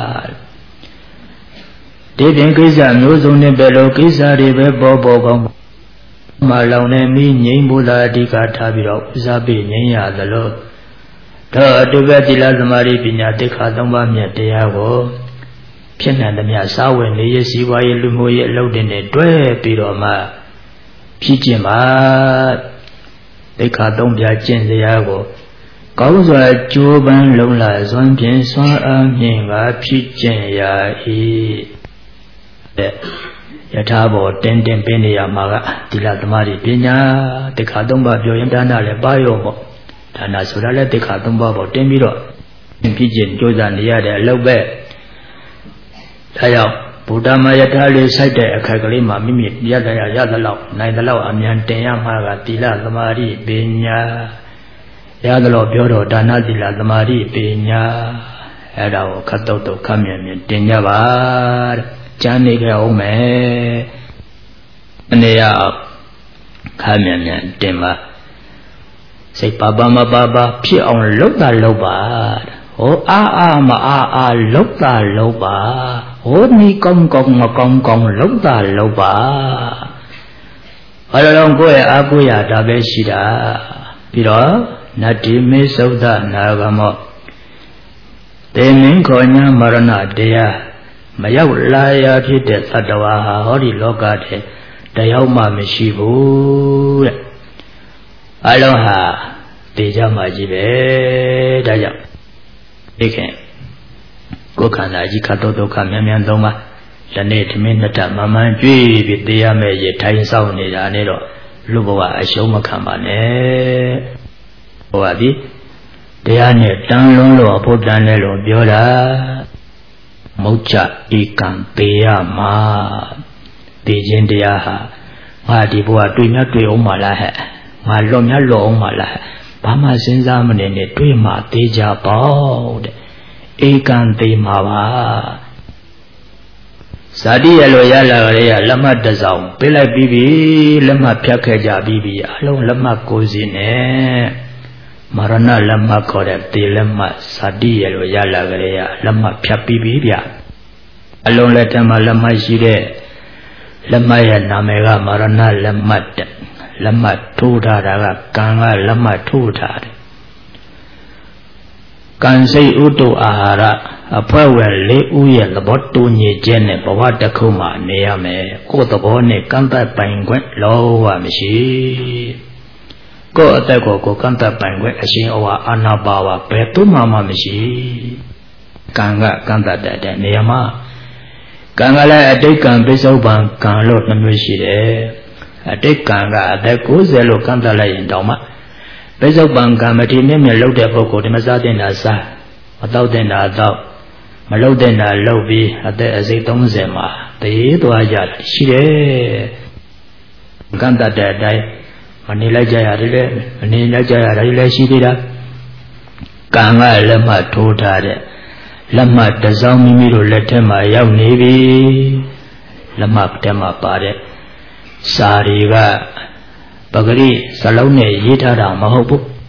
ဒီပြင်ကိစ္စမျိုးစုံနဲ့ပဲလို့ကိစ္စတွေပဲပေါ်ကောင်းမလောင်နေမိငိမ့်ဖို့သာအဓိကထားပြီးတော့ဥစားပြီးငိမ့်ရသလိုတော့အတုပတိလသမာဓိပညာတိခါ၃ပါးမြတ်တရားကိုဖြစ်နိုင်သမျှစာဝင်နေရစီဝါရေးလူမျိုးရေးအလုပ်တွေနဲ့တွဲပြီးတော့မှဖြစ်ကျင်ပါတိခါ၃ပြကျင့်စရာကိုကောင်းစွာကြိုးပမ်းလုံလာစွမ်းဖြင့်စွမ်းအားမြင့်ကဖြစ်ကျင်ရာ၏ယထာဘောတင်းပင်နေရမှာကသီလသမာဓိပညာတိခါ၃ပါးပြောရင်ဒါနလည်းပါရောပေါ့ဒါနဆိုတာလည်းတိခါ၃ပါးပေါ့တင်းပြီးတော့ဖြစ်ကျင်ကြိုးစားနေရတဲ့အလုပ်ပဲဒါကြောင့်ဗုဒ္ဓမယထာလေးစိုက်တဲ့အခါကလေးမှာမိမိရသလောက်နိုင်သလောက်အမြန်တင်ရမှာကသီလသမာဓိပညာရသလောက်ပြောတော့ဒါနသီလသမာဓိပညာအဲ့ဒါကိုခတ်တော့ခတ်မြန်တင်ကြပါတဲ့ကျမ်းနေကြအောင်မယ်အနေရခတ်မြန်တင်ပါစိတ်ပါမပါဖြစ်အောင်လုပ်တာလုပ်ပါဟောအားမအားလုပ်တာလုပ်ပါဟောနီကောင်းမကောင်းလုပ်တာလုပ်ပါဘာလို့ကိုယ့်ရဲ့အားကိုးရတာပဲရှိတာပြီးတော့နတ္တိမေသုဒ္ဓနာဂမောတေမင်းခေါ်ညာမရဏတရားမရောက်လာရဖြစ်တဲ့သတ္တဝါဟာဟောဒီလောကထဲတယောက်မှမရှိဘူးတဲ့အလုံးဟာတေကြမှာကြီးပဲဒါကြောင့်ဒီခင်ကိုယ်ခန္ဓာကြီးခတ်တော့ဒုက္ခမြန်သုံးပါလက်နဲ့ထမင်းနှစ်ထမမှန်ကြွေးပြီးတေးရမယ်ရထိုင်ဆောင်နေတာနဲ့တော့လူဘဝအရှုံးမခံပါနဲ့ဟောသည်တရားနဲ့တန်လွန်းလို့အဖို့တန်လဲလို့ပြောတာမုတ်ချဧကံပေရမှာတေခြင်းတရားဟာငါဒီဘဝတွေ့အောင်မလားဟဲ့ငါလွတ်အောင်မလားဟဲ့ဘာမှစဉ်းစားမနေနဲ့တွေ့မှသေးကြပေါ့တဲ့ဧကံသေးမှာပါဇာတိရလို့ရလာကြရလက်မှတ်တစ်စောင်ပေးလိုက်ပြီးပြီလက်မှတ်ဖြတ်ခဲ့ကြပြီးပြီအလုံးလက်မှတ်9စီနဲ့မရဏလက်မှတ်ခေါ်တဲ့တေလက်မှတ်ဇာတိရလို့ရလာကြရလက်မှတ်ဖြတ်ပြီးပြီဗျအလုံးလက်ထက်မှာလက်မှတ်ရှိတဲ့လက်မှတ်ရဲ့နာမည်ကမရဏလက်မှတ်တဲ့လက်မှတ်ထိုးထားတာကကံကလက်မှတ်ထိုးထားတယ်ကံစိတ်ဥတ္တအာဟာရအဖွဲ့ဝင်၄ဦးရဲ့သဘောတူညီချက်နဲ့ဘဝတစ်ခုမှနေရမယ်ကိုယ်သဘောနဲ့ကံတတ်ပိုင်ခွင့်လုံးဝမရှိကိုယ်အသက်ကိုကံတတ်ပိုင်ခွင့်အရှင်ဩဝါအာနာပါဝဘယ်သူမှမရှိကံကကံတတ်တဲ့နေရာမှာကံကလည်းအတိတ်ကံပိစ္ဆုပန်ကံလို့နှမျိုးရှိတယ်အတိတ်ကံကအသက်90လို့ကံတတ်လိုက်ရင်တောင်မှပိစ္ဆုပန်ကံမတိနဲ့လောက်တဲ့ပုဂ္ဂိုလ်ဒီမစားတဲ့နာစားမတော့တဲ့နာတော့မလောက်တဲ့နာလောက်ပြီးအသက်အစိတ်30မှာတရေသွားကြတာရှိတယ်ကံတတ်တဲ့အတိုင်းမနေလိုက်ကြရတယ်လေမနေလိုက်ကြရတယ်လည်းရှိသေးတာကံကလက်မှတ်ထိုးထားတဲ့လက်မှတ်တစ်စောင်းမိမိတို့လက်ထဲမှာရောက်နေပြီလက်မှတ်ထဲမှာပါတဲ့စာတွေကပဂရိစလုံးနဲ့ရေးထားတာမဟုတ်ဘူး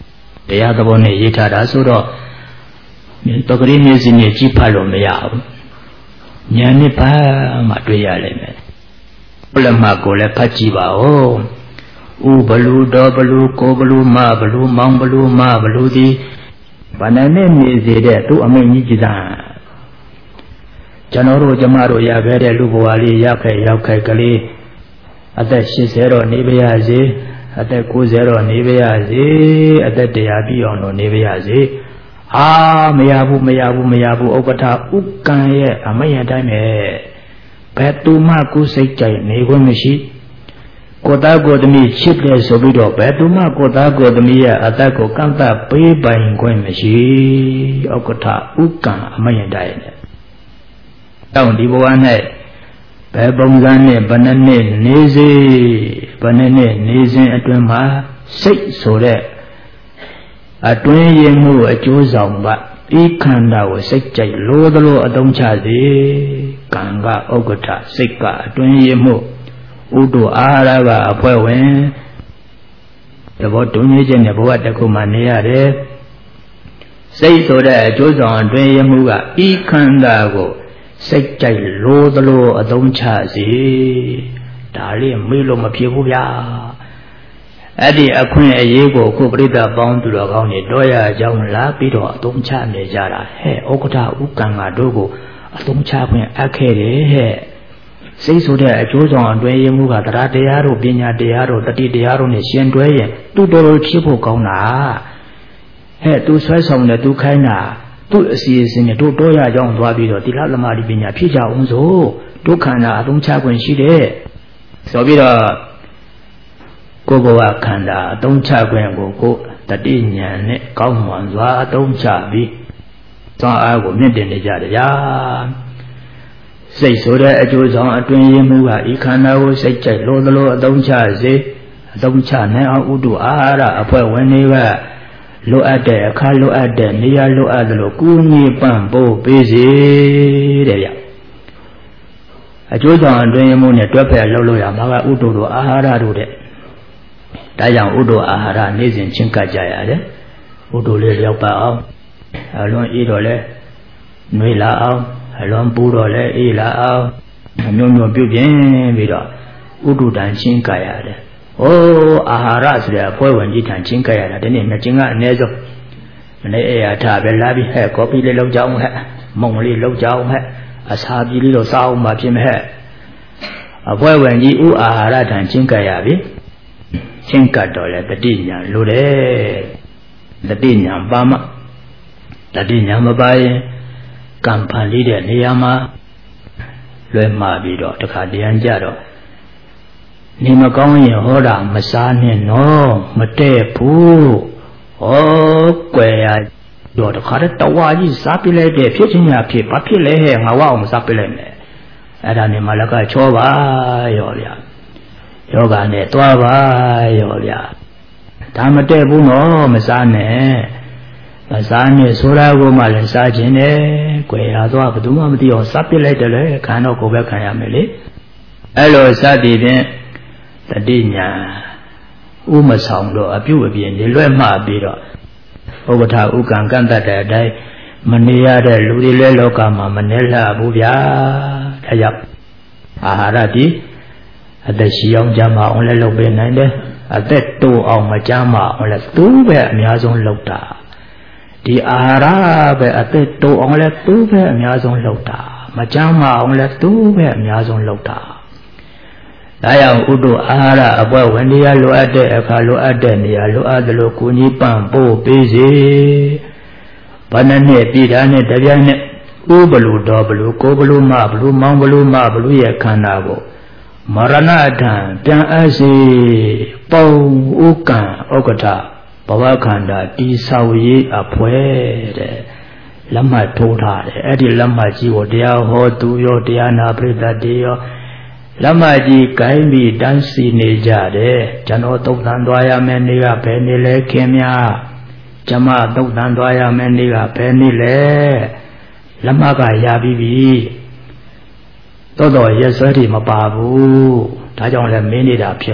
တရားသဘောနဲ့ရေးထားတာဆိုတော့တက္ကရီမျက်စိနဲ့ကြည့်ဖတ်လို့မရဘူးဉာဏ်နဲ့ဘာမှတွေ့ရလိမ့်မယ်ဘုလမကိုလည်းဖတ်ကြည့်ပါဦးဥဘလူတော်ဘလူကိုဘလူမဘလူမောင်ဘလူမဘလူသည်ဘာနဲ့နေစေတဲ့သူအမိန့်ကြီးကြည်သာကျွန်တော်တို့ကျမတို့ရခဲ့တဲ့လူဘဝလေးရောက်ခဲ့ကလေးအသက်80တော့နေပါရစေအသက်90တော့နေပါရစေအသက်100ပြည့်အောင်တော့နေပါရစေမရဘူးဥက္ကဋ္ဌဥက္ကံရဲ့အမိန့်အတိုင်းပဲဘယ်သူမှကိုယ်စိတ်ကြိုက်နေခွင့်မရှိကိုသားကိုသမီးချစ်တယ်ဆိုပြီးတော့ဘယ်သူမှကိုသားကိုသမီးရဲ့အသက်ကိုကန့်သတ်ပေးပိုင်ခွင့်မရှိဥက္ကဋ္ဌဥက္ကံအမိန့်အတိုင်းနဲ့တောင်းဒီဘဝ၌ဘယ်ပုံစံနဲ့ဘယ်နှစ်နေစေဘယ်နှစ်နေစဉ်အတွင်းမှာစိတ်ဆိုတဲ့အတွင်းရင်မှုအကျိုးဆောင်ကဤခန္ဓာကိုစိတ်ကြိုက်လိုသလိုအသုံးချစေကံကဥက္ကဋ္ဌစိတ်ကအတွင်းရင်မှုဥဒ္ဓအာဟာရကအဖွဲဝင်သဘောတူညီချက်နဲ့ဘဝတစ်ခုမှနေရတယ်စိတ်ဆိုတဲ့အကျိုးဆောင်အတွင်းရင်မှုကဤခန္ဓာကိုစိတ်ကြိုက်လိုသလိုအသုံးချစေဒါလေးမေးလို့မဖြစ်ဘူးဗျာအဲ့ဒီအခွင့်အရေးကိုခုပြိဿပေါင်းသူတော်ကောင်းတွေတော့ရကြောင်းလာပြီးတော့အသုံးချနေကြတာဥက္ကဋ္ဌဥက္ကံကတို့ကိုအသုံးချခွင့်အပ်ခဲ့တယ်စိတ်ဆိုတဲ့အကျိုးဆောင်အတွင်းရမှုကတရားတရားတို့ပညာတရားတို့တတိတရားတို့နဲ့ရှင်တွဲရင်သူတော်တော်ဖြစ်ဖို့ကောင်းတာသူဆွဲဆောင်တယ်သူခိုင်းတာသူ့အစီအစဉ်နဲ့တို့တော့ရကြောင်းသွားပြီးတော့သီလသမာဓိပညာဖြစ်ကြအောင်ဆိုဒုက္ခနာအသုံးချခွင့်ရှိတယ်ဆိုပြီးတော့ကိုယ်ဘဝခန္ဓာအသုံးချခွင့်ကိုတတိညာနဲ့ကောင်းမွန်စွာအသုံးချပြီးသွားအားကိုမြင့်တင်နေကြတယ်ဗျာစိတ်ဆိုတဲ့အကျိုးဆောင်အတွင်းရင်းမှုကဤခန္ဓာကိုစိတ်ကြိုက်လိုသလိုအသုံးချစေအသုံးချနိုင်အောင်ဥဒ္ဓအာဟာရအဖွဲ့ဝင်တွေကလိုအပ်တဲ့အခါလိုအပ်တဲ့နေရာလိုအပ်သလိုကူညီပံ့ပိုးပေးစေတဲ့ဗျအကျိုးဆောင်အတွင်းရင်းမှုနဲ့တွဲဖက်လှုပ်လို့ရမှာကဥဒ္ဓတို့အာဟာရတို့တဲ့ဒါကြောင့်ဥဒ္ဓအာဟာရနေ့စဉ်ချင်းကပ်ကြရတယ်ဥဒ္ဓလေးလျောက်ပါအောင်အလွန်အေးတော့လဲနှွေးလာအောင်အလွန်ပူတော့လဲအေးလာအောင်မျိုးမျိုးပြုပြင်ပြီးတော့ဥဒ္ဓတန်ချင်းကပ်ရတယ်အာဟာရဆိုတဲ့အဖွဲ့ဝင်ကြီးထံချင်းကပ်ရတာဒီနေ့နှစ်ချင်းကအနည်းဆုံးမနေ့အေးရထားပဲလာပြီးကော်ဖီလေးလောက်ကြအောင်မုံလေးလောက်ကြအောင်အစာပြေးလေးတော့စားအောင်မှဖြစ်မဲ့အဖွဲ့ဝင်ကြီးဥအာဟာရထံချင်းကပ်ရပြီချင်းကတ်တော့လေတတိညာလိုတယ်တတိညာပါမတတိညာမပါရင်ကံဖန်လေးတဲ့နေရာမှာလွဲမှားပြီးတော့တခါတရံကြတော့နေမကောင်းရင်ဟောတာမစားနဲ့နော်မတဲ့ဘူးကွယ်ရတော့တခါတဝါကြီးစားပြလိုက်တဲ့ဖြစ်ချင်းညာဖြစ်ဘာဖြစ်လဲငါဝအောင်စားပြလိုက်မယ်အဲ့ဒါနေမှလည်းကချောပါရောဗျာယောဂနဲ့သွားပါရောဗျာဒါမတည့်ဘူးနော်မစားနဲ့မစားနဲ့ဆိုတာကိုမှလည်းစားခြင်းနဲ့ကြွယ်ရသွားဘယ်သူမှမသိအောင်စားပစ်လိုက်တယ်လေခံတော့ကိုယ်ပဲခံရမယ်လေအဲ့လိုစသည်ဖြင့်တတိညာဥမဆောင်တော့အပြုတ်အပြင်းနေလွဲ့မှပြီးတော့ဥပဋ္ဌာဥကံကန့်တတ်တဲ့အတိုင်းမနေရတဲ့လူတွေလည်းလောကမှာမနေလှဘူးဗျာဒါကြောင့်အာဟာရတိအသက်ရှိအောင်ကြမှာအောင်လည်းလုပ်ပေးနိုင်တယ်အသက်တိုးအောင်မကြမ်းမှာအောင်လည်းသူ့ပဲအများဆုံးလုပ်တာဒီအာဟာရပဲအသက်တိုးအောင်လည်းသူ့ပဲအများဆုံးလုပ်တာမကြမ်းမှာအောင်လည်းသူ့ပဲအများဆုံးလုပ်တာဒါကြောင့်ဥဒ္ဓအာဟာရအပွဲဝင်နေရလိုအပ်တဲ့အခါလိုအပ်တဲ့နေရာလိုအပ်သလိုကိုကြီးပံ့ပိုးပေးစေဘာနဲ့ပြည်တာနဲ့တပြိုင်နဲ့ဥဘလူတော်ဘလူကိုဘလူမဘလူမောင်ဘလူမဘလူရဲ့ခန္ဓာကိုမရဏထံပြန်အပ်စေပုံဥကံဥက္ကဋ္ဌဘဝခန္ဓာတိဆောက်ရေးအဖွဲတဲ့လက်မှတ်ထိုးထားတယ်အဲ့ဒီလက်မှတ်ကြီးကိုတရားဟောသူရောတရားနာပရိသတ်တွေရောလက်မှတ်ကြီးကိုင်းပြီးတန်းစီနေကြတယ်ကျွန်တော်သုတ်တန်သွားရမယ်နေ့ကဘယ်နေ့လဲခင်များကျမသုတ်တန်သွားရမယ်နေ့ကဘယ်နေ့လဲလက်မှတ်ကရပြီးပြီတော့ရက်စွဲတွေမပါဘူးဒါကြောင့်လည်းမင်းနေတာဖြစ်မှာ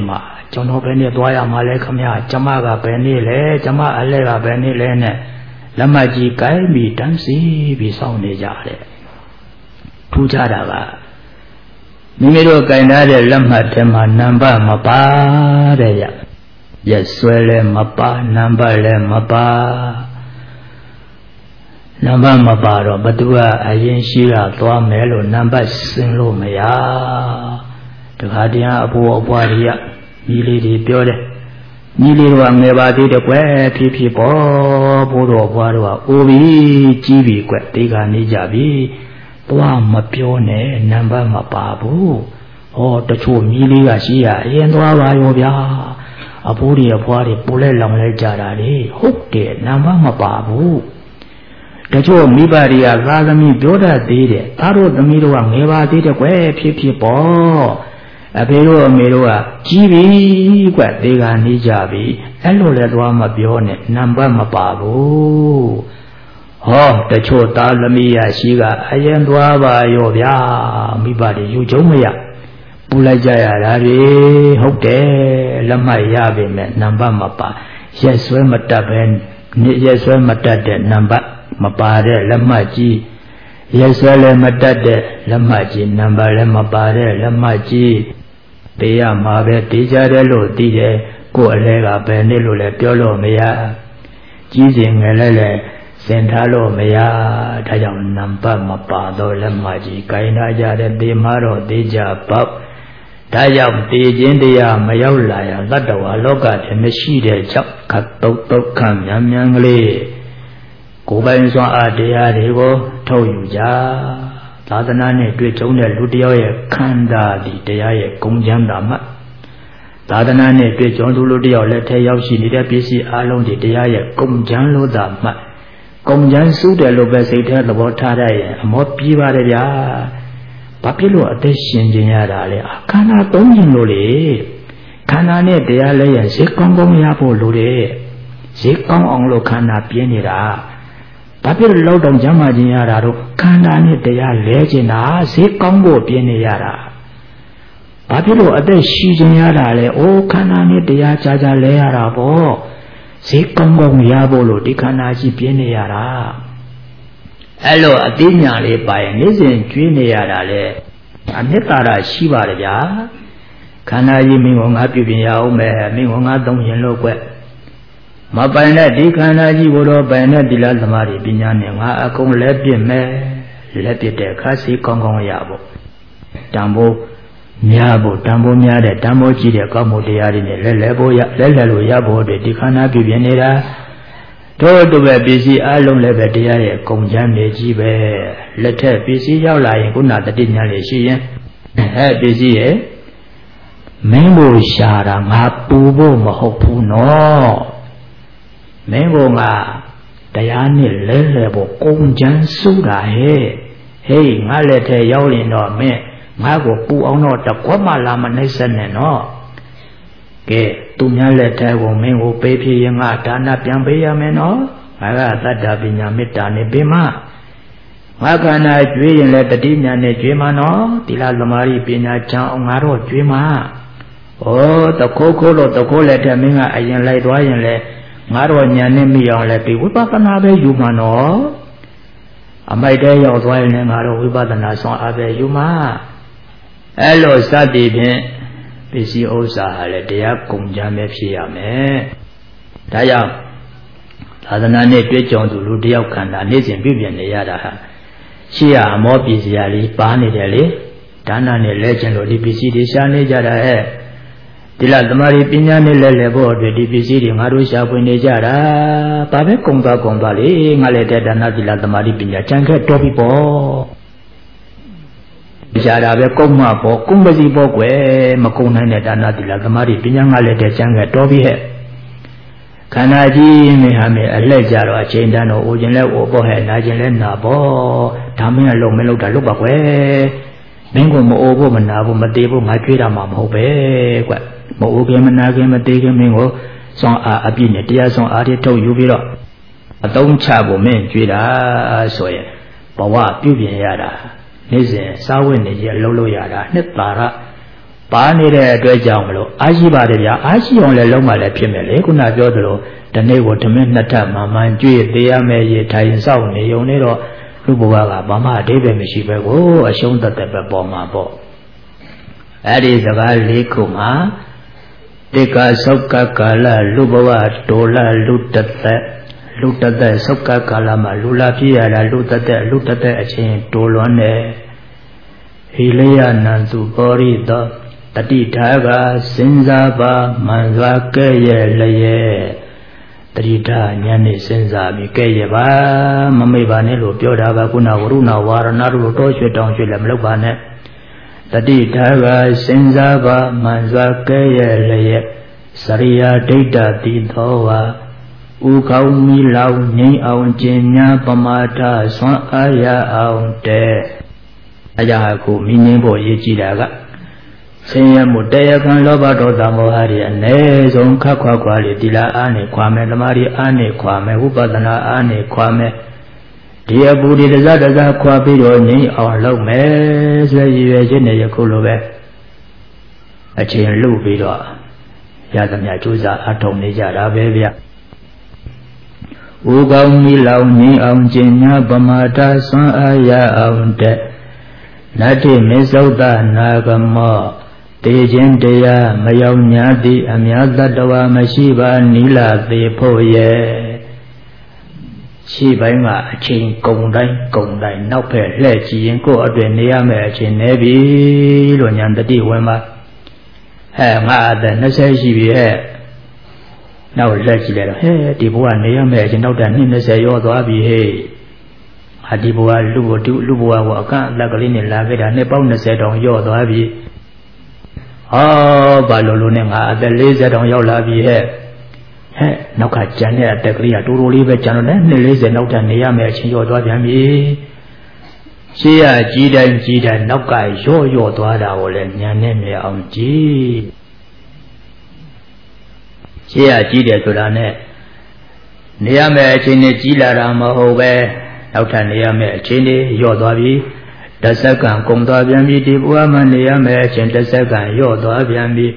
ကျွန်တော်ဘယ်နဲ့သွားရမှာလဲခမကျမကဘယ်နဲ့လဲကျမအလဲကဘယ်နဲ့လဲနဲ့လက်မှတ်ကြီးကိုင်းပြီးတန်းစီပြီးစောင့်နေကြတယ်ထူးခြားတာကမိမိတို့ကိုင်းထားတဲ့လက်မှတ်ထဲမှာနံပါတ်မပါတဲ့ရက်စွဲလဲမပါနံပါတ်လဲမပါနံပါတ်မပါတော့ဘသူကအရင်ရှိတာသွားမယ်လို့နံပါတ်စင်လို့မရတခါတည်းအဖိုးအဖွားတွေကညီလေးတွေပြောတယ်ညီလေးတို့ကငယ်ပါသေးတယ်ကွယ်ဖြစ်ဖြစ်ပေါ့ဘိုးတော်ဘွားတို့ကအိုးပြီးကြီးပြီကွယ်တေးကနေကြပြီသွားမပြောနဲ့နံပါတ်မပါဘူးဟောတချို့ညီလေးကရှိရအရင်သွားပါရောဗျာအဖိုးတွေအဖွားတွေပိုလဲလောင်လဲကြတာလေဟုတ်တယ်နံပါတ်မပါဘူးတချို့မိဘတွေကသာသမီပြောတတ်သေးတယ်သားတို့သမီးတို့ကငယ်ပါသေးတယ်ကွယ်ဖြစ်ဖြစ်ပေါ့အဖေတို့အမေတို့ကကြီးပြီကွတေးကနေကြပြီအဲ့လိုလဲသွားမပြောနဲ့နံပါတ်မပါဘူးဟောတချို့သားသမီးရရှိကအရင်သွားပါရောဗျာမိဘတွေယူကြုံမရပူလိုက်ကြရတာတွေဟုတ်တယ်လက်မှတ်ရပြီမဲ့နံပါတ်မပါရက်စွဲမတက်ပဲရက်စွဲမတက်တဲ့နံပါတ်မပါတဲ့လက်မှတ်ကြီးရက်စွဲလည်းမတက်တဲ့လက်မှတ်ကြီးနံပါတ်လည်းမပါတဲ့လက်မှတ်ကြီးတေးရမှာပဲတေးကြတယ်လို့သိတယ်ကိုယ်အလဲကဘယ်နည်းလို့လဲပြောလို့မရကြီးစဉ်ငယ်လည်းစင်ထားလို့မရဒါကြောင့်နံပါတ်မပါတော့လက်မှတ်ကြီးကိုင်းထားကြတဲ့တေးမှတော့တေးကြပေါ့ဒါကြောင့်တေးခြင်းတရားမရောက်လာရသတ္တဝါလောကထဲမရှိတဲ့ကြောင့်ခတ်တုတ်ဒုက္ခမြန်မြန်ကလေးကိုယ်ပိုင်စွမ်းအားတရားတွေကိုထုတ်ယူကြသာသနာနဲ့တွေ့ကြုံတဲ့လူတယောက်ရဲ့ခန္ဓာဒီတရားရဲ့ဂုဏ်ချမ်းသာမှသာသနာနဲ့တွေ့ကြုံလူတယောက်လက်ထဲရောက်ရှိနေတဲ့ပစ္စည်းအလုံးဒီတရားရဲ့ဂုဏ်ချမ်းလို့သာမှဂုဏ်ချမ်းစုတယ်လို့ပဲစိတ်ထဲသဘောထားတဲ့ရင်အမောပြေးပါတယ်ဗျာဘာဖြစ်လို့အသက်ရှင်ခြင်းရတာလဲခန္ဓာသုံးခြင်းလို့လေခန္ဓာနဲ့တရားလည်းရဲ့ဈေးကောင်းကောင်းရဖို့လိုတယ်ဈေးကောင်းအောင်လို့ခန္ဓာပြင်းနေတာဘာဖြစ်လို့လောက်တောင်ကျမ်းမာခြင်းရတာတော့ခန္ဓာနဲ့တရားလဲခြင်းတာဈေးကောင်းဖို့ပြင်းနေရတာဘာဖြစ်လို့အသက်ရှိခြင်းရတာလဲအိုးခန္ဓာနဲ့တရားကြာကြာလဲရတာပေါ့ဈေးကောင်းကောင်းရဖို့လို့ဒီခန္ဓာကြီးပြင်းနေရတာအဲ့လိုအသိဉာဏ်လေးပါရင်နေ့စဉ်ကျွေးနေရတာလေအနှစ်သာရရှိပါတယ်ဗျာခန္ဓာကြီးမင်းကငါပြုပြင်ရအောင်မယ်မင်းကငါသုံးရင်လို့ကွမပိုင်တဲ့ဒီခန္ဓာကြီးကိုတော့ပိုင်တဲ့တိလသမားတွေပညာနဲ့ငါအကုန်လက်ပြစ်မယ်လက်ပြစ်တဲ့အခါစီကောင်းကောင်းရဖို့တန်ဖိုးများဖို့တန်ဖိုးများတဲ့တန်ဖိုးကြီးတဲ့ကောင်းမှုတရားတွေနဲ့လဲဖို့ရလဲလို့ရဖို့အတွက်ဒီခန္ဓာပြုပြင်နေတာတို့တို့ပဲပစ္စည်းအလုံးလည်းပဲတရားရဲ့ဂုံချမ်းနေကြီးပဲလက်ထက်ပစ္စည်းရောက်လာရင်ခုနတတိညာလေးရှိရင်ပစ္စည်းရဲ့မင်းကိုရှာတာငါပူဖို့မဟုတ်ဘူးနော်မင်းကတရားနဲ့လဲဖို့ကုံချမ်းစုတာဟဲ့ဟေးငါလက်ထဲရောက်ရင်တော့မင်းငါကိုပူအောင်တော့တကွက်မှလာမနှိမ့်ဆက်နဲ့နော်ကဲသူများလက်ထဲကိုမင်းကိုပေးဖြစ်ရင်ငါဒါနပြန်ပေးရမယ်နော်ငါကသတ္တပညာမေတ္တာနဲ့ပေးမှငါခန္ဓာကျွေးရင်လည်းတတိညာနဲ့ကျွေးမှနော်သီလသမာဓိပညာချမ်းအောင်ငါတော့ကျွေးမှဩတခိုးခိုးလို့တခိုးလက်ထဲမင်းကအရင်လိုက်သွားရင်လည်းငါတော့ညာနဲ့မိအောင်လဲပြီးဝိပဿနာပဲယူမှာနော်အမိုက်တဲရောက်သွားရင်လည်းငါတော့ဝိပဿနာဆောင်အားပဲယူမှာအဲ့လိုစသည်ဖြင့်ပစ္စည်းဥစ္စာဟာလည်းတရားကုန်ကြမ်းပဲဖြစ်ရမယ်ဒါကြောင့်သာသနာနဲ့တွေ့ကြုံသူလူတယောက်ခန္ဓာနေ့စဉ်ပြည့်ပြည့်နေရတာဟာရှိရအမောပစ္စည်းလေးပါနေတယ်လေဒါနနဲ့လဲခြင်းလို့ဒီပစ္စည်းတွေရှားနေကြတာဟဲ့ဒီလသမารီပညာနဲ့လဲဖို့အတွက်ဒီပစ္စည်းတွေငါတို့ရှာဖွေနေကြတာဘာပဲကုံသွားလေငါလည်းတဲ့ဒါနဒီလသမารီပညာကြံခဲ့တော်ပြီပေါ့ရှားတာပဲကုံမှပေါ့ကုံပစီပေါ့ကွယ်မကုံနိုင်တဲ့ဒါနဒီလသမารီပညာငါလည်းတဲ့ကြံခဲ့တော်ပြီဟဲ့ခန္ဓာကြီးမိဟာမေအလှည့်ကြတော့အချိန်တန်းတော့အိုခြင်းလဲအိုပေါ့ဟဲ့နာခြင်းလဲနာပေါ့ဒါမင်းကလုံးမလုံးတာလုပ်ပါကွယ်မင်းကမအိုဖို့မနာဖို့မသေးဖို့ငါကြွေးတာမှမဟုတ်ပဲကွမအိုခင်မနာခင်မသေးခင်မင်းကိုစွမ်းအားအပြည့်နဲ့တရားစွမ်းအားတွေထုတ်ယူပြီးတော့အသုံးချဖို့မင်းကြွေးတာဆိုရင်ဘဝပြုပြင်ရတာနေ့စဉ်စားဝတ်နေကြလှုပ်လို့ရတာနှစ်သာရပါနေတဲ့အတွက်ကြောင့်မလို့အားရှိပါတယ်ဗျာအားရှိအောင်လည်းလုံးမလည်းဖြစ်မယ်လေခုနပြောသလိုတနေ့ကိုဓမင်းနှစ်ထပ်မှန်ကြွေသေးရမယ်ရေထိုင်ဆောက်နေုံနဲ့တော့လူဘဝကဘာမှအဓိပ္ပာယ်မရှိပဲကိုအရှုံးသက်သက်ပဲပေါ်မှာပေါ့အဲ့ဒီစကား၄ခုမှာတိကသုတ်ကကာလလူဘဝဒေါ်လာလူတသက်သုတ်ကကာလမှာလူလာပြည့်ရတာလူတသက်အချင်းတိုးလွန်နေဟိလယနံသူပောရိသောတတိထားကစဉ်းစားပါမှန်စွာကဲ့ရဲ့လျက်တတိထားဉာဏ်နဲ့စဉ်းစားပြီးကဲ့ရဲ့ပါမမေ့ပါနဲ့လို့ပြောတာကခုနဝရုဏဝါရဏတို့တောရွှေတောင်ရွှေလည်းမလုပ်ပါနဲ့တတိထားကစဉ်းစားပါမှန်စွာကဲ့ရဲ့လျက်စရိယာဒိဋ္ဌတိသောဝါဥကောင်းမီလောက်ငိမ့်အောင်ကျင်ညာပမာထဆွမ်းအားရအောင်တဲ့အရာကိုမိငင်းဖို့ရည်ကြည်တာကဆင်းရဲမှုတရားခံလောဘဒေါသမောဟတွေအ ਨੇ ဆုံးခတ်ခွာလေးသီလအားနဲ့ခွာမယ်သမာဓိအားနဲ့ခွာမယ်ဝိပဿနာအားနဲ့ခွာမယ်ဒီအပူဒီတစားခွာပြီးတော့ငြိမ်းအောင်လုပ်မယ်ဆိုရည်ရွယ်ချက်နဲ့ယခုလိုပဲအချိန်လူပြီးတော့ရသမျှကြိုးစားအထောက်နေကြတာပဲဗျဥကောင်းမီလောင်ငြိမ်းအောင်ကျင့်ညာပမာဒဆွမ်းအားရအောင်တဲ့နတ္တိမေသုဒ္ဓနာဂမောတေခြင်းတရားမရောက်ညာသည့်အမြတ်တ္တဝါမရှိပါနီလာသေးဖို့ရဲ့ရှိပိုင်းကအချိန်ကုန်တိုင်းနောက်ဖက်လှည့်ကြည့်ရင်ကိုယ့်အတွက်နေရမယ့်အချိန်နေပြီလို့ညာတတိဝင်ပါငါအသက်20ရှိပြီနောက်လက်ကြည့်လိုက်တော့ဒီဘဝနေရမယ့်အချိန်နောက်တာ20ရောသွားပြီဒီဘဝလူဘဝကိုအကန့်အသက်ကလေးနဲ့လာခဲ့တာနှစ်ပေါင်း20တောင်ရော့သွားပြီဘာလို့နဲ့ငါအသက်40တောင်ရောက်လာပြီနောက်ကကြံတဲ့အသက်ကလေးကတိုးတိုးလေးပဲကြံတော့နှစ်40နောက်ထပ်နေရမယ့်အချိန်ရော့သွားပြန်ပြီရှေ့ရကြီးတိုင်းနောက်ကရော့သွားတာကိုလည်းညာနဲ့မြင်အောင်ကြည့်ရှေ့ရကြီးတယ်ဆိုတာနဲ့နေရမယ့်အချိန်နဲ့ကြီးလာတာမဟုတ်ပဲနောက်ထပ်နေရမယ့်အချိန်လေးရော့သွားပြီတစ်စက္ကန့်ကုန်သွားပြန်ပြီဒီဘဝမှာနေရမယ့်အချိန်တစ်စက္ကန့်ရော့သွားပြန်ပြီ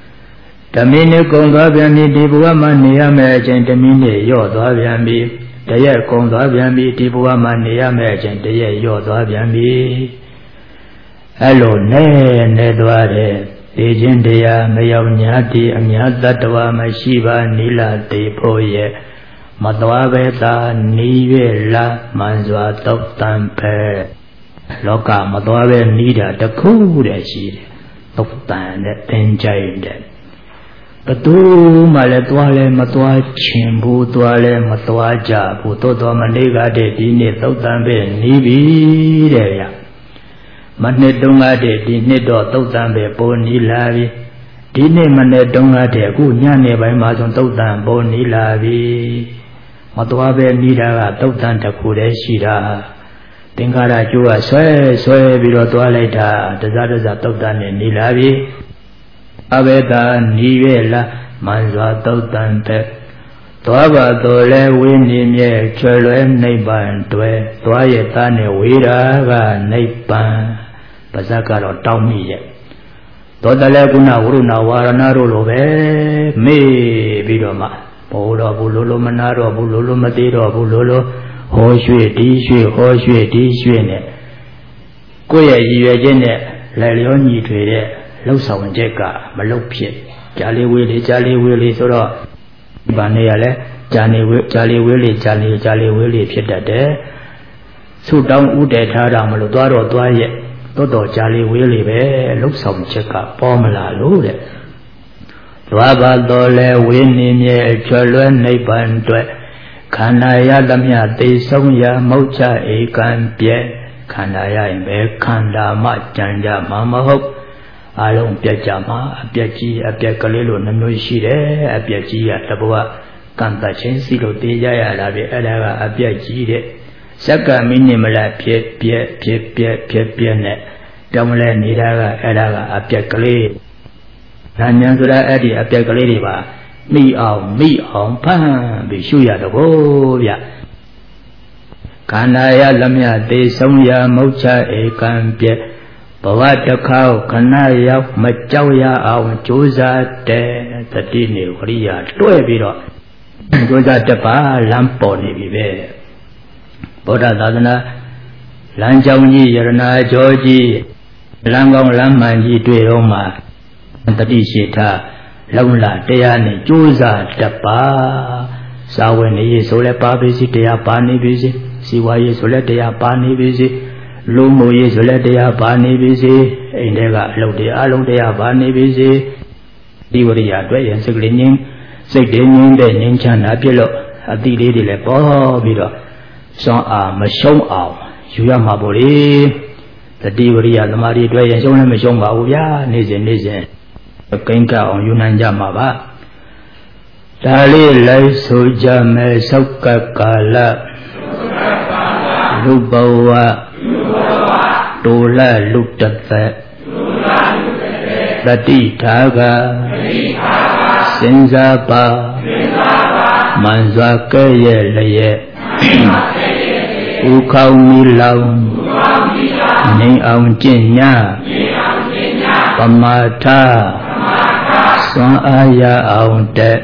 1မိနစ်ကုန်သွားပြန်ပြီဒီဘဝမှာနေရမယ့်အချိန်1မိနစ်ရော့သွားပြန်ပြီ1ရက်ကုန်သွားပြန်ပြီဒီဘဝမှာနေရမယ့်အချိန်1ရက်ရော့သွားပြန်ပြီအဲ့လိုနဲ့သွားတယ်သိခြင်းတရားမရောက်ညာတိအမြတ်တ္တဝါမရှိပါနိလတိဖို့ရဲ့မတော်ပဲသာနီးရလာမှန်စွာတောက်တန်ဖဲလောကမတော်ပဲနီးတာတခုတည်းရှိတယ်တောက်တန်နဲ့သင်ကြိုက်တယ်ဘသူမှလည်းသွားလဲမသွားချင်ဘူးသွားလဲမသွားကြဘူးတော်မနေ့ကတည်းဒီနေ့တောက်တန်ပဲနီးပြီတဲ့ဗျမနှစ်တုန်းကတည်းဒီနှစ်တော့တောက်တန်ပဲပေါ်နီးလာပြီဒီနေ့မနေ့တုန်းကတည်းအခုညနေပိုင်းမှာဆိုတောက်တန်ပေါ်နီးလာပြီမတော်ပဲနီးတာကတောက်တန်တစ်ခုတည်းရှိတာသင်္ခါရကျိုးကဆွဲပြီးတော့သွားလိုက်တာတစားတောက်တန်နဲ့နီးလာပြီအဘေတာနီးရဲ့လားမှန်စွာတောက်တန်တဲ့သွားပါတော့လဲဝိနေမြဲကျွယ်လွဲနိဗ္ဗာန်တွေသွားရဲ့သားနဲ့ဝေးတာကနိဗ္ဗာန်ပါဇက်ကတော့တောင်းမိရဲ့သောတလဲကုဏဝရုဏဝါရဏတို့လိုပဲမေ့ပြီးတော့မှဘိုးတော်ဘူးလိုမနာတော့ဘူးလိုမသေးတော့ဘူးလိုဟောရွှေ့ဒီရွှေ့ဟောရွှေ့ဒီရွှေ့နဲ့ကိုယ့်ရဲ့ရည်ရွယ်ချက်နဲ့လည်းလျောညီထွေတဲ့လှုပ်ဆောင်ချက်ကမလှုပ်ဖြစ်ကြာလေးဝေးလေးဆိုတော့ဗာနေရလဲကြာလေးဝေးလေးဖြစ်တတ်တယ်ဆုတောင်းဥတည်ထားတာမလို့သွားတော့သွားရဲ့တော်ကြာလေးဝေးလေးပဲလှုပ်ဆောင်ချက်ကပေါ်မလာလို့တဲ့သွားပါတော့လဲဝိနေမြဲချွယ်လွဲနိဗ္ဗာန်အတွက်ခန္ဓာရသမျှသိဆုံးရာမုတ်ချဧကံပြဲခန္ဓာရရင်ပဲခန္ဓာမှကြံကြမှာမဟုတ်အလုံးပြက်ကြမှာအပြက်ကြီးအပြက်ကလေးလိုနှမျိုးရှိတယ်အပြက်ကြီးကတဘဝကံတချင်းစီလို့တေးကြရတာပဲအဲ့ဒါကအပြက်ကြီးတဲ့စက္ကန့်မိနစ်မလားဖြစ်ပြက်နဲ့တောင်းလဲနေတာကအဲ့ဒါကအပြက်ကလေးဉာဏ်ဆိုတာအဲ့ဒီအပြက်ကလေးတွေပါမိအောင်ဖမ်းပြီးရှုရတော့ဗျခန္ဓာရလမျှသေဆုံးရာမုတ်ချဧကံပြဲဘဝတစ်ခါခဏရောက်မကြောက်ရအောင်ကြိုးစားတဲ့တတိနေဝရိယတွဲပြီးတော့ကြိုးစားတပါလမ်းပေါ်နေပြီပဲဗုဒ္ဓသာသနာလမ်းကြောင်းကြီးယရနာကျော်ကြီးလမ်းကောင်းလမ်းမှန်ကြီးတွေ့တော့မှတတိရှိထားလုံလတရားနဲ့ကြိုးစားတပါစာဝင်နေရဆိုလဲပါပြီစီတရားပါနေပြီစီစီဝါရေးဆိုလဲတရားပါနေပြီစီလူမှုရေးဆိုလဲတရားပါနေပြီစီအိမ်ထဲကအလုပ်တရားအလုံးတရားပါနေပြီစီဒီဝရိယအတွက်ရင်စိတ်ကလေးငြင်းစိတ်တည်းငြင်းတဲ့ငြင်းချမ်းသာပြည့်လို့အတိလေးတွေလည်းပေါ်ပြီးတော့စွမ်းအားမရှုံးအောင်ယူရမှာပေါ့လေတတိဝရိယသမာဓိအတွက်ရင်ရှုံးလည်းမရှုံးပါဘူးဗျာနေ့စဉ်ကိန်းကအောင်ယူနိုင်ကြမှာပါဒါလေးလိုက်ဆိုကြမယ်သောကကာလလူဘဝတူလလူတသက်တတိထာကစဉ်းစားပါမှန်စွာကဲ့ရဲ့လျက်ဥခေါင်းမီလောင်နေအောင်ကျင့်ညပမာထစွမ်းအားရအောင်တဲ့